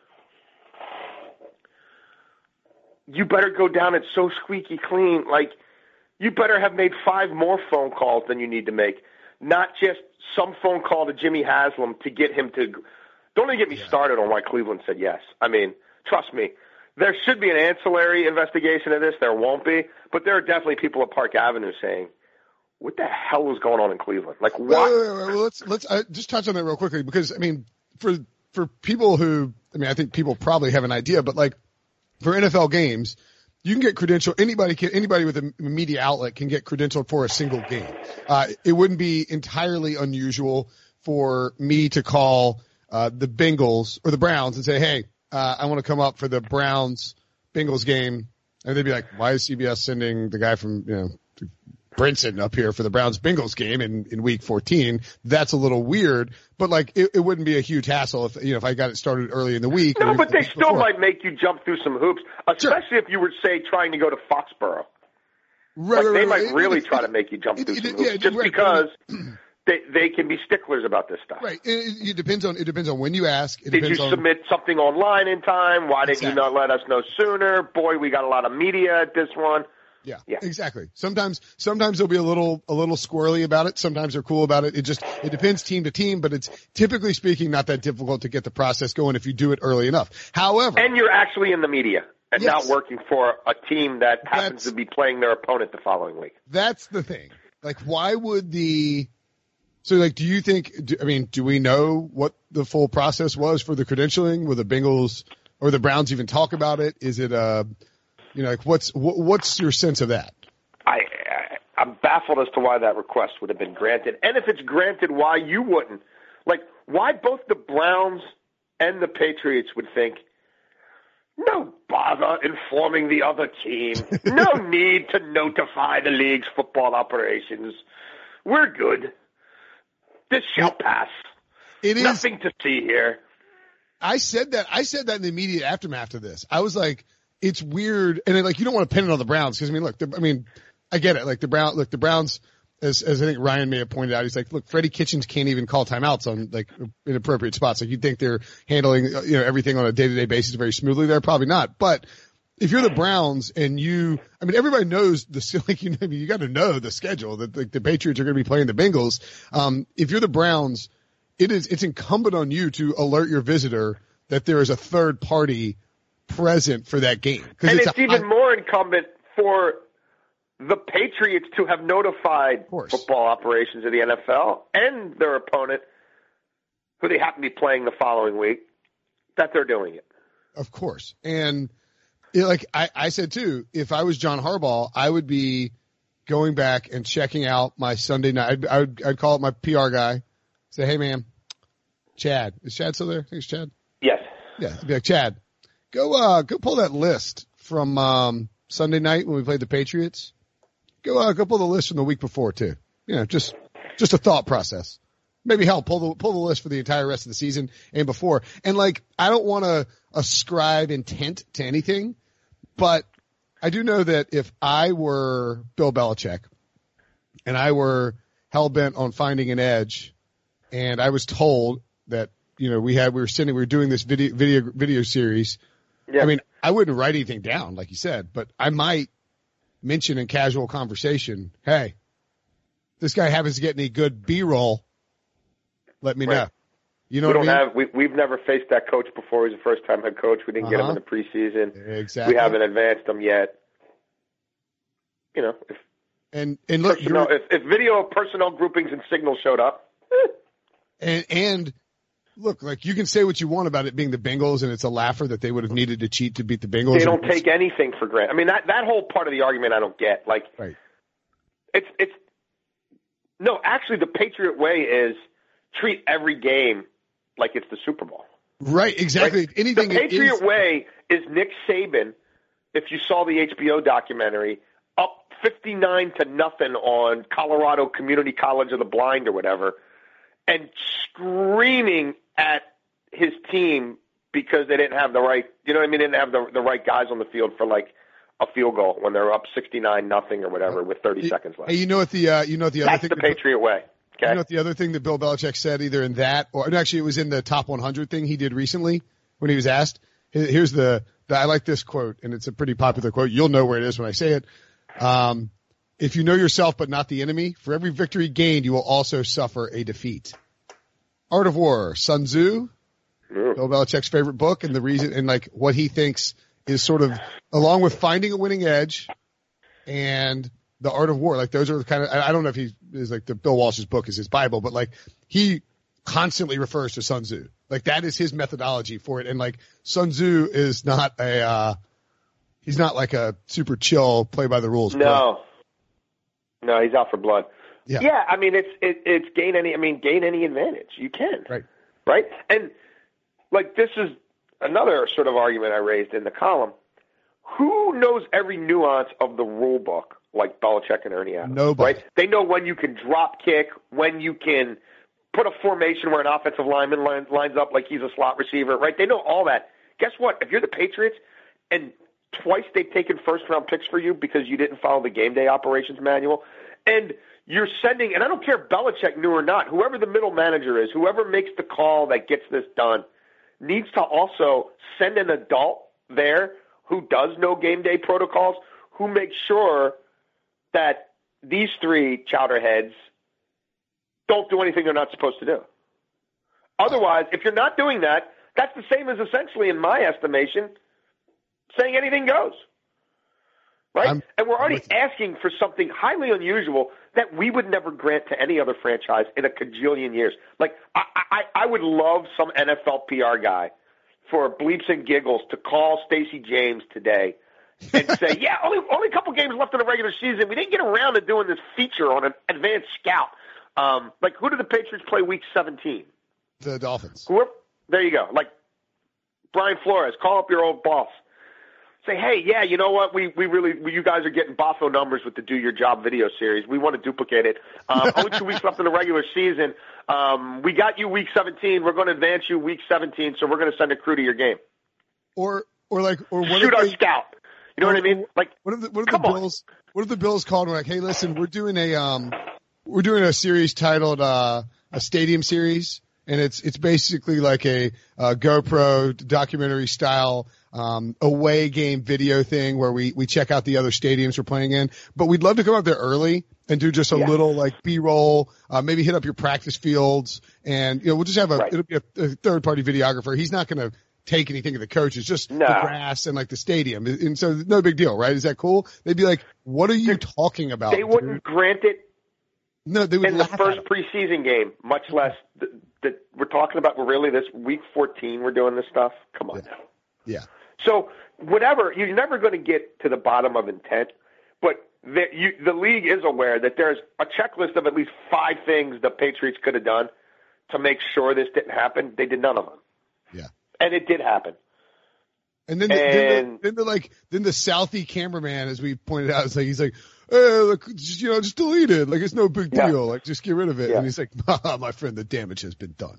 you better go down it so squeaky clean. Like, you better have made five more phone calls than you need to make. Not just some phone call to Jimmy Haslam to get him to – don't even get me yeah. started on why Cleveland said yes. I mean, trust me. There should be an ancillary investigation of this. There won't be. But there are definitely people at Park Avenue saying, what the hell is going on in Cleveland? Like, what? Wait, wait, wait, wait. Well, let's let's uh, just touch on that real quickly because, I mean, for for people who – I mean, I think people probably have an idea, but, like, for N F L games, you can get credentialed. Anybody can, anybody with a media outlet can get credentialed for a single game. Uh, it wouldn't be entirely unusual for me to call uh, the Bengals or the Browns and say, hey, Uh, I want to come up for the Browns Bengals game. And they'd be like, why is C B S sending the guy from, you know, Brinson up here for the Browns Bengals game in, in week fourteen? That's a little weird, but like, it, it wouldn't be a huge hassle if, you know, if I got it started early in the week. No, but the they week still before. might make you jump through some hoops, especially Sure. if you were, say, trying to go to Foxborough. Right, like, right, they right, might right. really It, try it, to make you jump it, through it, some yeah, hoops just right, because right. they they can be sticklers about this stuff. Right. It, it depends on, it depends on when you ask. It Did depends you on, submit something online in time? Why didn't Exactly. you not let us know sooner? Boy, we got a lot of media at this one. Yeah, Yeah. exactly. Sometimes, sometimes they'll be a little, a little squirrely about it. Sometimes they're cool about it. It just, it depends team to team, but it's typically speaking not that difficult to get the process going if you do it early enough. However, And you're actually in the media and Yes. not working for a team that happens That's- to be playing their opponent the following week. that's the thing. Like, why would the so like? Do you think? Do, I mean, do we know what the full process was for the credentialing? Will the Bengals or the Browns even talk about it? Is it uh, you know, like what's what, what's your sense of that? I, I I'm baffled as to why that request would have been granted, and if it's granted, why you wouldn't. Like, why both the Browns and the Patriots would think, no bother informing the other team. No need to notify the league's football operations. We're good. This shall pass. It is nothing to see here. I said that. I said that in the immediate aftermath of this. I was like, it's weird, and then, like, you don't want to pin it on the Browns because I mean, look, I mean, I get it. Like the Brown, look, the Browns. As, as I think Ryan may have pointed out, he's like, look, Freddie Kitchens can't even call timeouts on like inappropriate spots. Like you'd think they're handling, you know, everything on a day-to-day basis very smoothly there. Probably not. But if you're the Browns and you, I mean, everybody knows the, like, you know, I mean, you got to know the schedule that the, the Patriots are going to be playing the Bengals. Um, if you're the Browns, it is, it's incumbent on you to alert your visitor that there is a third party present for that game. And it's, it's a, even I, more incumbent for the Patriots to have notified football operations of the N F L and their opponent, who they happen to be playing the following week, that they're doing it. Of course. And it, like I, I said too, if I was John Harbaugh, I would be going back and checking out my Sunday night. I'd, I would, I'd call up my P R guy, say, hey man, Chad, is Chad still there? I think it's Chad. Yes. Yeah. I'd be like, Chad, go, uh, go pull that list from, um, Sunday night when we played the Patriots. Go, uh, go pull the list from the week before too. You know, just, just a thought process. Maybe help pull the, pull the list for the entire rest of the season and before. And like, I don't want to ascribe intent to anything, but I do know that if I were Bill Belichick and I were hell bent on finding an edge and I was told that, you know, we had, we were sending, we were doing this video, video, video series. Yeah. I mean, I wouldn't write anything down, like you said, but I might mention in casual conversation, hey, this guy happens to get any good B-roll, let me right. know. You know we what don't I mean? have we we've never faced that coach before. He's a first time head coach. We didn't uh-huh. get him in the preseason. Exactly. We haven't advanced him yet. You know, if and and look, personnel, if, if video personnel groupings and signals showed up, eh. and and look, like you can say what you want about it being the Bengals, and it's a laugher that they would have needed to cheat to beat the Bengals. They don't take anything for granted. I mean, that that whole part of the argument I don't get. Like, right. it's it's no, actually, the Patriot way is treat every game like it's the Super Bowl. Right, exactly. Right? Anything. The Patriot is... way is Nick Saban. If you saw the H B O documentary, up fifty-nine to nothing on Colorado Community College of the Blind or whatever, and screaming at his team because they didn't have the right, you know what I mean, they didn't have the the right guys on the field for like a field goal when they're up sixty-nine nothing or whatever with thirty you, seconds left. Hey, you know what the uh, you know what the other That's thing the Patriot way. Okay. You know what the other thing that Bill Belichick said either in that or no, actually it was in the top one hundred thing he did recently when he was asked. Here's the, the I like this quote, and it's a pretty popular quote. You'll know where it is when I say it. Um, if you know yourself but not the enemy, for every victory gained, you will also suffer a defeat. Art of War, Sun Tzu, mm. Bill Belichick's favorite book, and the reason and like what he thinks is sort of along with finding a winning edge and the Art of War. Like those are the kind of, I don't know if he is like the Bill Walsh's book is his Bible, but like he constantly refers to Sun Tzu. Like that is his methodology for it. And like Sun Tzu is not a, uh, he's not like a super chill play by the rules. No, player. No, he's out for blood. Yeah. Yeah. I mean, it's, it, it's gain any, I mean, gain any advantage you can. Right. Right. And like, this is another sort of argument I raised in the column. Who knows every nuance of the rule book like Belichick and Ernie Adams? Nobody. Right? They know when you can drop kick, when you can put a formation where an offensive lineman lines, lines up like he's a slot receiver, right? They know all that. Guess what? If you're the Patriots and twice they've taken first-round picks for you because you didn't follow the game day operations manual, and you're sending, and I don't care if Belichick knew or not, whoever the middle manager is, whoever makes the call that gets this done, needs to also send an adult there who does know game day protocols, who makes sure that these three chowderheads don't do anything they're not supposed to do. Otherwise, if you're not doing that, that's the same as essentially, in my estimation, saying anything goes. right? I'm, and we're already with you. asking for something highly unusual that we would never grant to any other franchise in a cajillion years. Like, I, I, I would love some N F L P R guy for bleeps and giggles to call Stacey James today and say, yeah, only only a couple games left in the regular season. We didn't get around to doing this feature on an advanced scout. Um, like, who do the Patriots play week seventeen? The Dolphins. Whoever, there you go. Like, Brian Flores, call up your old boss. Say, hey, yeah, you know what? We we really, we, you guys are getting boffo numbers with the Do Your Job video series. We want to duplicate it. Um, only two weeks left in the regular season. Um, we got you week seventeen. We're going to advance you week seventeen, so we're going to send a crew to your game. Or or like or what shoot if our they, scout. You know or, what I mean? Like, what if the, what if come the on. Bills? What if the Bills called and were like, hey, listen, we're doing a um, we're doing a series titled uh, a stadium series. And it's it's basically like a, a GoPro documentary style um, away game video thing where we, we check out the other stadiums we're playing in. But we'd love to come out there early and do just a yeah. little like B-roll, uh, maybe hit up your practice fields, and you know we'll just have a right. it'll be a, a third party videographer. He's not going to take anything of the coaches, just no. the grass and like the stadium, and so no big deal, right? Is that cool? They'd be like, "What are you talking about?" They wouldn't dude? grant it. No, they would in the laugh first at it. preseason game, much less that th- we're talking about. Really, this week fourteen, we're doing this stuff. Come on Yeah. now. Yeah. So whatever, you're never going to get to the bottom of intent, but the, you, the league is aware that there's a checklist of at least five things the Patriots could have done to make sure this didn't happen. They did none of them. Yeah. And it did happen. And then, the, then, the, And- then the like, then the Southie cameraman, as we pointed out, is like, he's like, hey, look, just, you know, just delete it. Like, it's no big Yeah. deal. Like, just get rid of it. Yeah. And he's like, my friend, the damage has been done.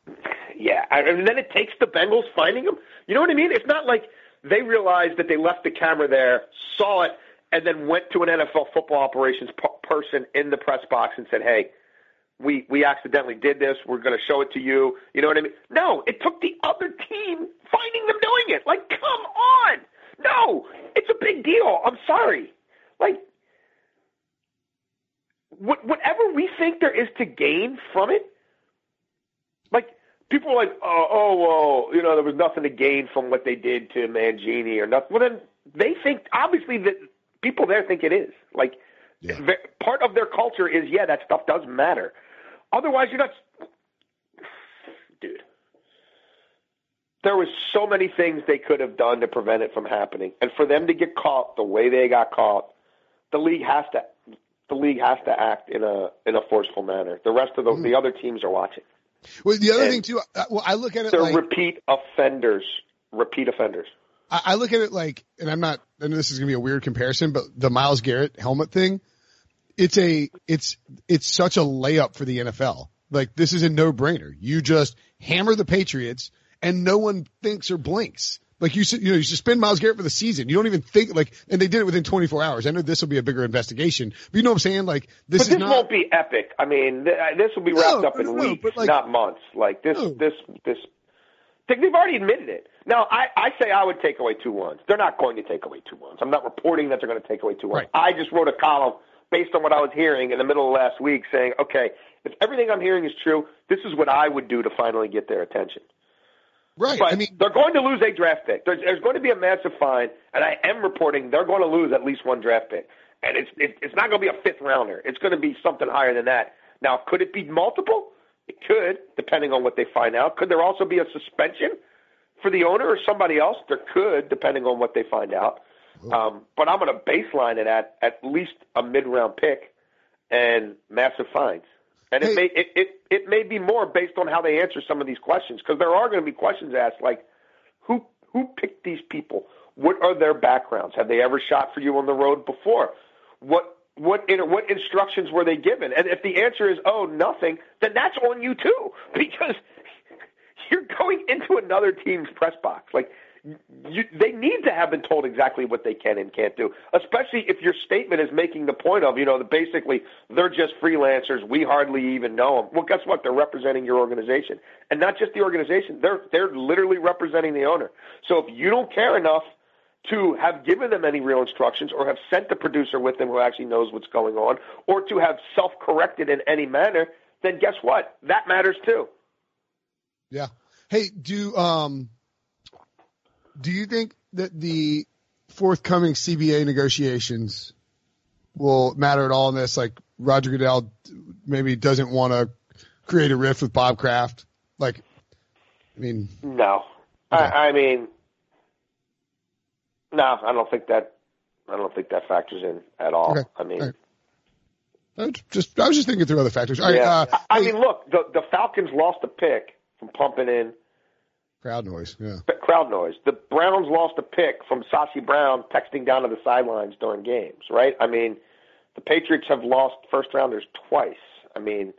Yeah, and then it takes the Bengals finding him. You know what I mean? It's not like they realized that they left the camera there, saw it, and then went to an N F L football operations p- person in the press box and said, hey, we, we accidentally did this. We're going to show it to you. You know what I mean? No, it took the other team finding them doing it. Like, come on. No, it's a big deal. I'm sorry. Like, what, whatever we think there is to gain from it, like, people are like, oh, oh, well, you know, there was nothing to gain from what they did to Mangini or nothing. Well, then they think, obviously, that people there think it is. Like, Yeah. part of their culture is, yeah, that stuff does matter. Otherwise, you're not – dude. There was so many things they could have done to prevent it from happening. And for them to get caught the way they got caught, the league has to the league has to act in a in a forceful manner. The rest of the, mm. the other teams are watching. Well, the other And thing, too, uh, well, I look at it they're like – repeat offenders. Repeat offenders. I, I look at it like – and I'm not – I know this is going to be a weird comparison, but the Myles Garrett helmet thing, it's a – it's it's such a layup for the N F L. Like, this is a no-brainer. You just hammer the Patriots – and no one thinks or blinks. Like you, you know, you suspend Myles Garrett for the season. You don't even think like, and they did it within twenty-four hours. I know this will be a bigger investigation, but you know what I'm saying? Like this but is this not, won't be epic. I mean, th- this will be wrapped No, up in no, no, weeks, but like- not months. Like this, No. this, this. They've already admitted it. Now, I, I say I would take away two ones. They're not going to take away two ones. I'm not reporting that they're going to take away two ones. Right. I just wrote a column based on what I was hearing in the middle of last week, saying, okay, if everything I'm hearing is true, this is what I would do to finally get their attention. right. But I mean, they're going to lose a draft pick. There's, there's going to be a massive fine, and I am reporting they're going to lose at least one draft pick. And it's it, it's not going to be a fifth rounder. It's going to be something higher than that. Now, could it be multiple? It could, depending on what they find out. Could there also be a suspension for the owner or somebody else? There could, depending on what they find out. Um, but I'm going to baseline it at at least a mid-round pick and massive fines. And Hey. it may it, it, it may be more based on how they answer some of these questions, because there are going to be questions asked like, who who picked these people? What are their backgrounds? Have they ever shot for you on the road before? What what what instructions were they given? And if the answer is oh nothing, then that's on you too, because you're going into another team's press box. Like you, they need to have been told exactly what they can and can't do, especially if your statement is making the point of, you know, that basically they're just freelancers. We hardly even know them. Well, guess what? They're representing your organization, and not just the organization. They're they're literally representing the owner. So if you don't care enough to have given them any real instructions or have sent the producer with them who actually knows what's going on, or to have self-corrected in any manner, then guess what? That matters too. yeah. Hey, do, um, do you think that the, forthcoming C B A negotiations will matter at all in this? Like Roger Goodell maybe doesn't want to create a rift with Bob Kraft. Like, I mean, no, okay. I, I mean, no, I don't think that. I don't think that factors in at all. Okay. I mean, all right. I was just I was just thinking through other factors. All yeah. right, uh, I, I hey, mean, look, the the Falcons lost a pick from pumping in crowd noise. Yeah, crowd noise. The Browns lost a pick from Sashi Brown texting down to the sidelines during games. Right? I mean, the Patriots have lost first rounders twice. I mean,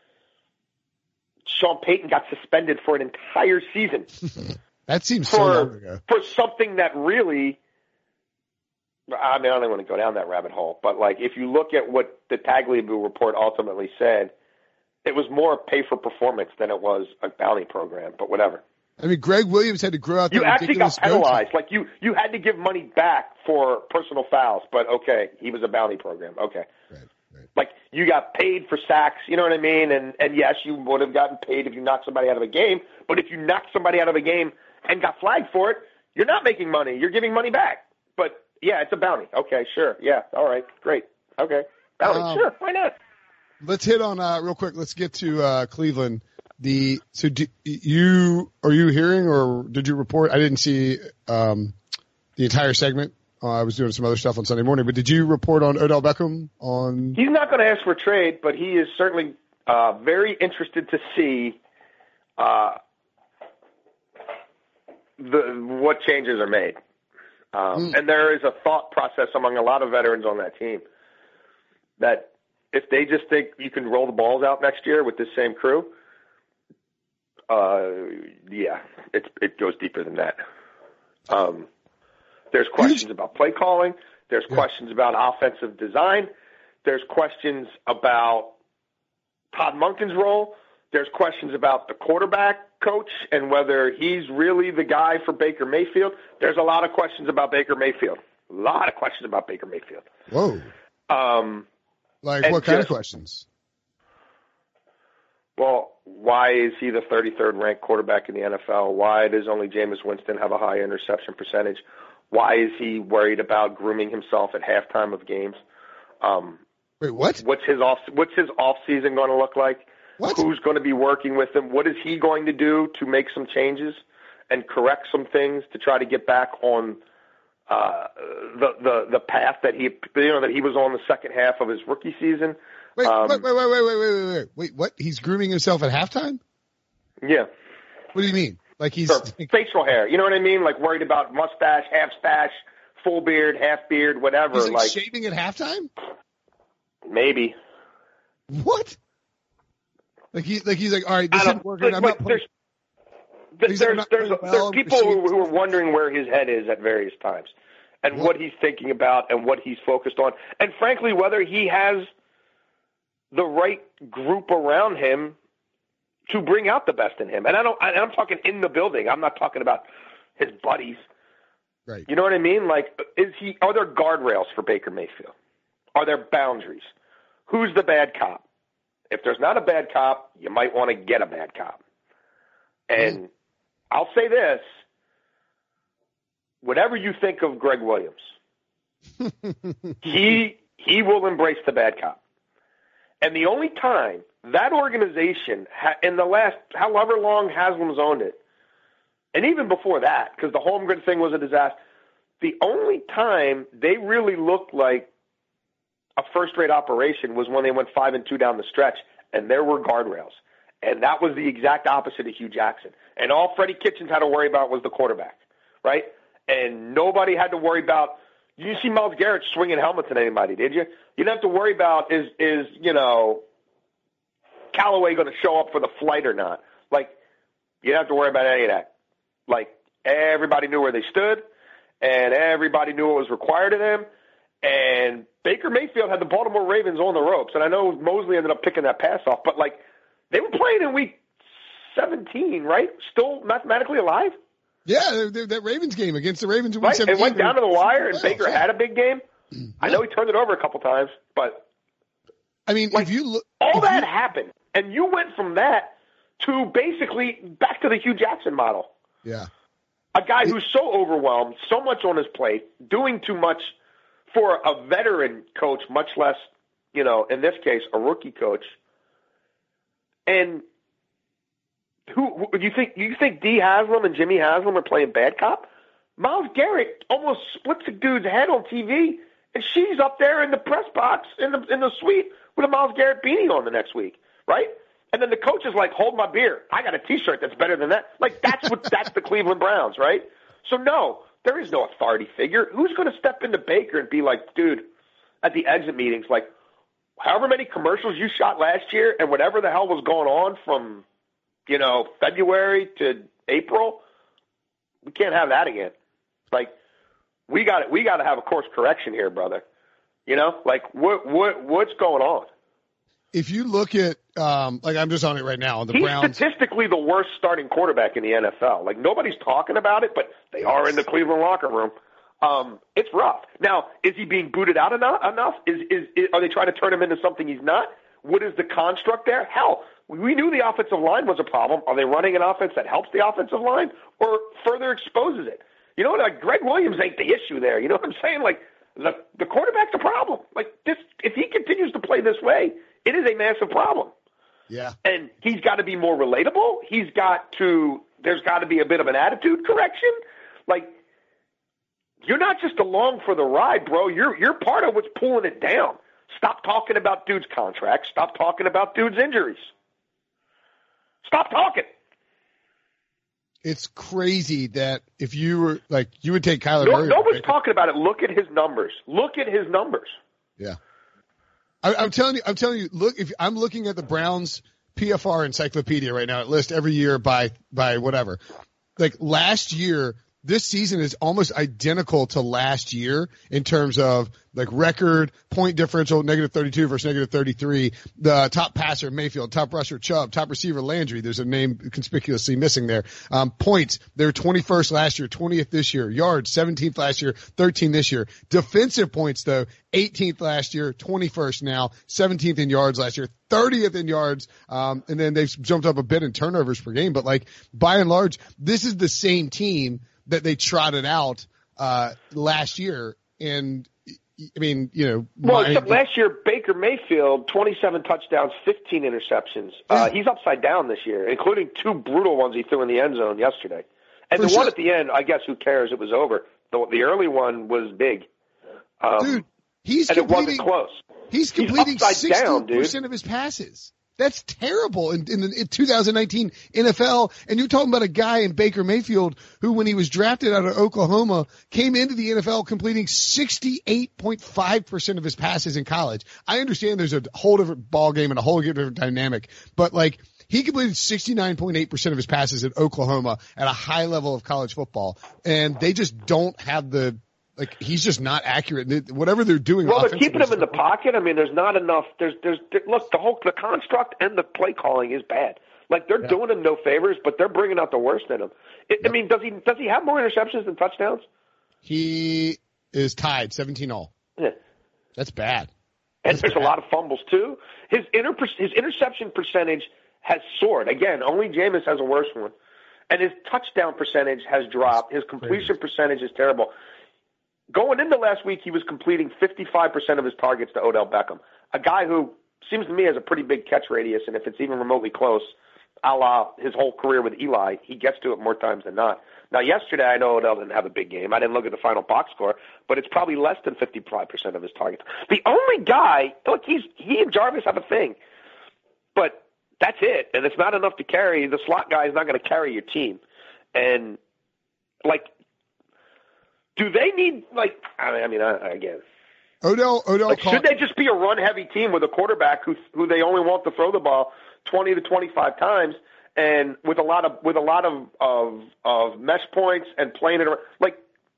Sean Payton got suspended for an entire season. That seems for, so long ago. For something that really, I mean, I don't want to go down that rabbit hole, but like if you look at what the Tagliabue report ultimately said, it was more pay for performance than it was a bounty program, but whatever. I mean, Greg Williams had to grow out. You actually got penalized. Goatee. Like you, you had to give money back for personal fouls, but okay, he was a bounty program. Okay. Right, right. Like you got paid for sacks, you know what I mean? And and yes, you would have gotten paid if you knocked somebody out of a game, but if you knocked somebody out of a game and got flagged for it, you're not making money. You're giving money back. But yeah, it's a bounty. Okay, sure. Yeah, all right, great. Okay, bounty. Um, sure, why not? Let's hit on uh, real quick. Let's get to uh, Cleveland. The so do, you are you hearing or did you report? I didn't see um, the entire segment. Uh, I was doing some other stuff on Sunday morning, but did you report on Odell Beckham? On he's not going to ask for a trade, but he is certainly uh, very interested to see uh, the what changes are made. Um, mm. And there is a thought process among a lot of veterans on that team that if they just think you can roll the balls out next year with this same crew, uh, yeah, it it goes deeper than that. Um, there's questions about play calling. There's yeah. questions about offensive design. There's questions about Todd Monken's role. There's questions about the quarterback coach and whether he's really the guy for Baker Mayfield. There's a lot of questions about Baker Mayfield. A lot of questions about Baker Mayfield. Whoa. Um, like what kind just, of questions? Well, why is he the thirty-third ranked quarterback in the N F L? Why does only Jameis Winston have a high interception percentage? Why is he worried about grooming himself at halftime of games? Um, Wait, what? What's his off? What's his off season going to look like? What? Who's going to be working with him? What is he going to do to make some changes and correct some things to try to get back on uh, the the the path that he you know that he was on the second half of his rookie season? Wait, um, wait, wait, wait, wait, wait, wait, wait, wait. What? He's grooming himself at halftime? Yeah. What do you mean? Like he's For facial hair? You know what I mean? Like worried about mustache, half stash, full beard, half beard, whatever. He's like, like shaving at halftime? Maybe. What? Like he, like he's like, all right, this isn't working. Like, I'm not there's, playing, there's, not there's, playing there's, well, there's people who, who are wondering where his head is at various times, and what? what he's thinking about, and what he's focused on, and frankly, whether he has the right group around him to bring out the best in him. And I don't. I, I'm talking in the building. I'm not talking about his buddies. Right. You know what I mean? Like, is he? Are there guardrails for Baker Mayfield? Are there boundaries? Who's the bad cop? If there's not a bad cop, you might want to get a bad cop. And mm. I'll say this, whatever you think of Greg Williams, he he will embrace the bad cop. And the only time that organization, ha- in the last however long Haslam's owned it, and even before that, because the Holmgren thing was a disaster, the only time they really looked like a first-rate operation was when they went five and two down the stretch, and there were guardrails. And that was the exact opposite of Hugh Jackson. And all Freddie Kitchens had to worry about was the quarterback, right? And nobody had to worry about – you didn't see Myles Garrett swinging helmets at anybody, did you? You didn't have to worry about is, is you know, Callaway going to show up for the flight or not. Like, you didn't have to worry about any of that. Like, everybody knew where they stood, and everybody knew what was required of them. And Baker Mayfield had the Baltimore Ravens on the ropes. And I know Mosley ended up picking that pass off, but, like, they were playing in week seventeen, right? Still mathematically alive? Yeah, that Ravens game against the Ravens in week right? seventeen. It went down to the wire, and playoffs, Baker yeah. had a big game. Yeah. I know he turned it over a couple times, but I mean, like, if you look, all if that you, happened, and you went from that to basically back to the Hugh Jackson model. Yeah. A guy who's so overwhelmed, so much on his plate, doing too much for a veteran coach, much less, you know, in this case, a rookie coach. And who, who you think you think Dee Haslam and Jimmy Haslam are playing bad cop? Myles Garrett almost splits a dude's head on T V, and she's up there in the press box in the in the suite with a Myles Garrett beanie on the next week, right? And then the coach is like, "Hold my beer. I got a T-shirt that's better than that." Like that's what that's the Cleveland Browns, right? So no, there is no authority figure. Who's going to step into Baker and be like, "Dude," at the exit meetings, like, however many commercials you shot last year and whatever the hell was going on from, you know, February to April, we can't have that again. Like, we got we got to have a course correction here, brother. You know, like what what what's going on? If you look at, um, like I'm just on it right now, the He's Browns. statistically the worst starting quarterback in the N F L. Like nobody's talking about it, but they are in the Cleveland locker room. Um, it's rough. Now, is he being booted out enough? enough? Is, is is are they trying to turn him into something he's not? What is the construct there? Hell, we knew the offensive line was a problem. Are they running an offense that helps the offensive line or further exposes it? You know what? Like Greg Williams ain't the issue there. You know what I'm saying? Like the the quarterback's a problem. Like this, if he continues to play this way, it is a massive problem. Yeah. And he's got to be more relatable. He's got to. There's got to be a bit of an attitude correction. Like you're not just along for the ride, bro. You're you're part of what's pulling it down. Stop talking about dude's contract. Stop talking about dude's injuries. Stop talking. It's crazy that if you were like, you would take Kyler No, Murray. nobody's talking about it. Look at his numbers. Look at his numbers. Yeah. I, I'm telling you, I'm telling you, look, if I'm looking at the Browns P F R encyclopedia right now, it lists every year by, by whatever. Like last year, this season is almost identical to last year in terms of like record, point differential, negative thirty-two versus negative thirty-three. The top passer, Mayfield, top rusher, Chubb, top receiver, Landry. There's a name conspicuously missing there. Um, points, they were twenty-first last year, twentieth this year. Yards, seventeenth last year, thirteenth this year. Defensive points though, eighteenth last year, twenty-first now, seventeenth in yards last year, thirtieth in yards. Um, and then they've jumped up a bit in turnovers per game. But like by and large, this is the same team that they trotted out uh last year. And I mean, you know, well, my, except last year Baker Mayfield, twenty-seven touchdowns, fifteen interceptions. Uh, he's upside down this year, including two brutal ones he threw in the end zone yesterday. And For the sure. one at the end, I guess who cares? It was over. The, the early one was big. Um, dude, he's and it completing, wasn't close. He's completing He's upside sixty down, dude. percent of his passes. That's terrible in, in the in twenty nineteen N F L. And you're talking about a guy in Baker Mayfield who, when he was drafted out of Oklahoma, came into the N F L completing sixty-eight point five percent of his passes in college. I understand there's a whole different ball game and a whole different dynamic, but like he completed sixty-nine point eight percent of his passes at Oklahoma at a high level of college football. And they just don't have the, like, he's just not accurate. Whatever they're doing. Well, they're keeping him in the pocket. I mean, there's not enough. There's, there's, there, look, the whole, the construct and the play calling is bad. Like they're yeah. doing him no favors, but they're bringing out the worst in him. It, yep. I mean, does he, does he have more interceptions than touchdowns? He is tied seventeen all. Yeah. That's bad. And That's there's bad. a lot of fumbles too. His inter, his interception percentage has soared. Again, only Jameis has a worse one. And his touchdown percentage has dropped. His completion percentage is terrible. Going into last week, he was completing fifty-five percent of his targets to Odell Beckham, a guy who seems to me has a pretty big catch radius, and if it's even remotely close, a la his whole career with Eli, he gets to it more times than not. Now, yesterday, I know Odell didn't have a big game. I didn't look at the final box score, but it's probably less than fifty-five percent of his targets. The only guy, look, he's, he and Jarvis have a thing, but that's it, and it's not enough to carry. The slot guy is not going to carry your team. And, like, do they need, like, I mean, I, again, Odell, Odell like, caught, should they just be a run-heavy team with a quarterback who who they only want to throw the ball twenty to twenty-five times, and with a lot of with a lot of of, of mesh points and playing it around? Like,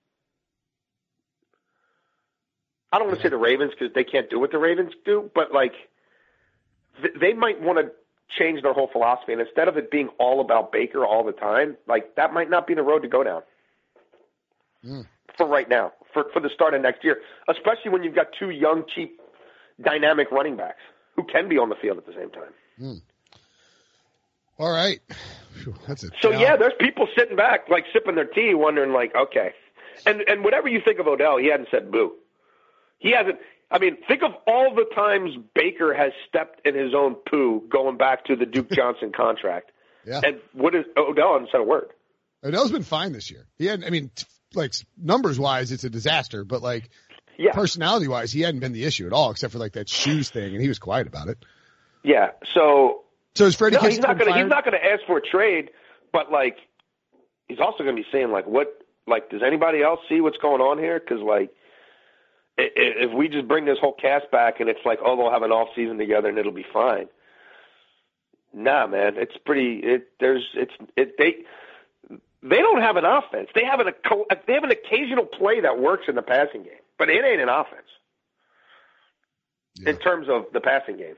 I don't want to say the Ravens because they can't do what the Ravens do, but like, th- they might want to change their whole philosophy, and instead of it being all about Baker all the time, like that might not be the road to go down. Mm. For right now, for, for the start of next year, especially when you've got two young, cheap, dynamic running backs who can be on the field at the same time. Mm. All right. That's a so down. yeah, there's people sitting back, like sipping their tea, wondering, like, okay. And and whatever you think of Odell, he hadn't said boo. He hasn't. I mean, think of all the times Baker has stepped in his own poo, going back to the Duke Johnson contract. Yeah. And what is Odell hasn't said a word. Odell's been fine this year. He had, I mean, t- like numbers wise, it's a disaster, but like yeah. personality wise, he hadn't been the issue at all, except for like that shoes thing, and he was quiet about it. Yeah. So. So is Freddie? No, he's not going to. He's not going to ask for a trade, but like, he's also going to be saying like, what? Like, does anybody else see what's going on here? Because like, if we just bring this whole cast back and it's like, oh, they'll have an off season together and it'll be fine. Nah, man, it's pretty. It there's it's it they they don't have an offense. They have an they have an occasional play that works in the passing game, but it ain't an offense yeah. in terms of the passing game.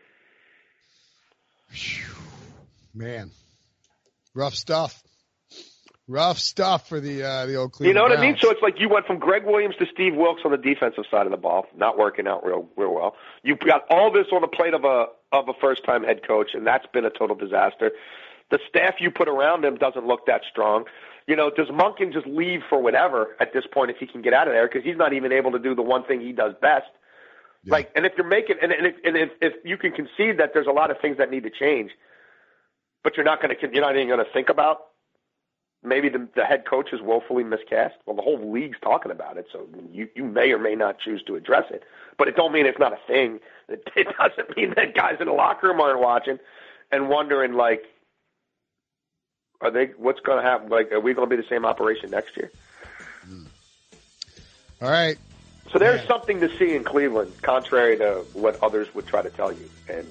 Man, rough stuff. Rough stuff for the uh, the old Cleveland You know what Browns. I mean? So it's like you went from Greg Williams to Steve Wilkes on the defensive side of the ball, not working out real real well. You got all this on the plate of a of a first time head coach, and that's been a total disaster. The staff you put around him doesn't look that strong. You know, does Monken just leave for whatever at this point if he can get out of there? Because he's not even able to do the one thing he does best. Yeah. Like, and if you're making, and, and, if, and if, if you can concede that there's a lot of things that need to change, but you're not going to, you're not even going to think about maybe the, the head coach is woefully miscast. Well, the whole league's talking about it, so you, you may or may not choose to address it. But it don't mean it's not a thing. It, it doesn't mean that guys in the locker room aren't watching and wondering, like, are they? What's going to happen? Like, are we going to be the same operation next year? All right. So there's Man. something to see in Cleveland, contrary to what others would try to tell you. And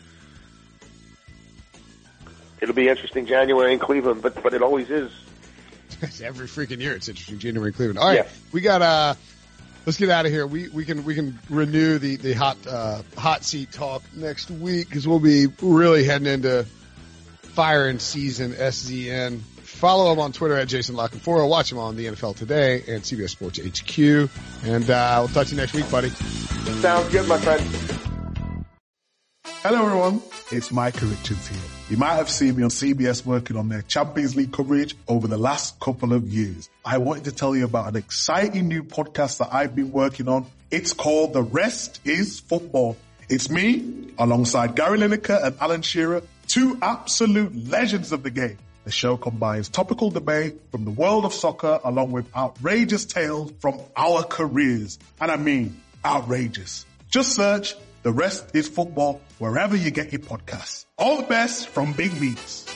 it'll be interesting January in Cleveland, but but it always is. Every freaking year it's interesting January in Cleveland. All right, yeah. we got uh let's get out of here. We we can we can renew the the hot uh hot seat talk next week because we'll be really heading into firing season S Z N. Follow him on Twitter at Jason La Canfora. Watch him on the N F L Today and C B S Sports H Q. And uh we'll talk to you next week, buddy. Sounds good, my friend. Hello, everyone. It's Micah Richards here. You might have seen me on C B S working on their Champions League coverage over the last couple of years. I wanted to tell you about an exciting new podcast that I've been working on. It's called The Rest is Football. It's me, alongside Gary Lineker and Alan Shearer, two absolute legends of the game. The show combines topical debate from the world of soccer along with outrageous tales from our careers. And I mean outrageous. Just search The Rest is Football wherever you get your podcasts. All the best from Big Meats.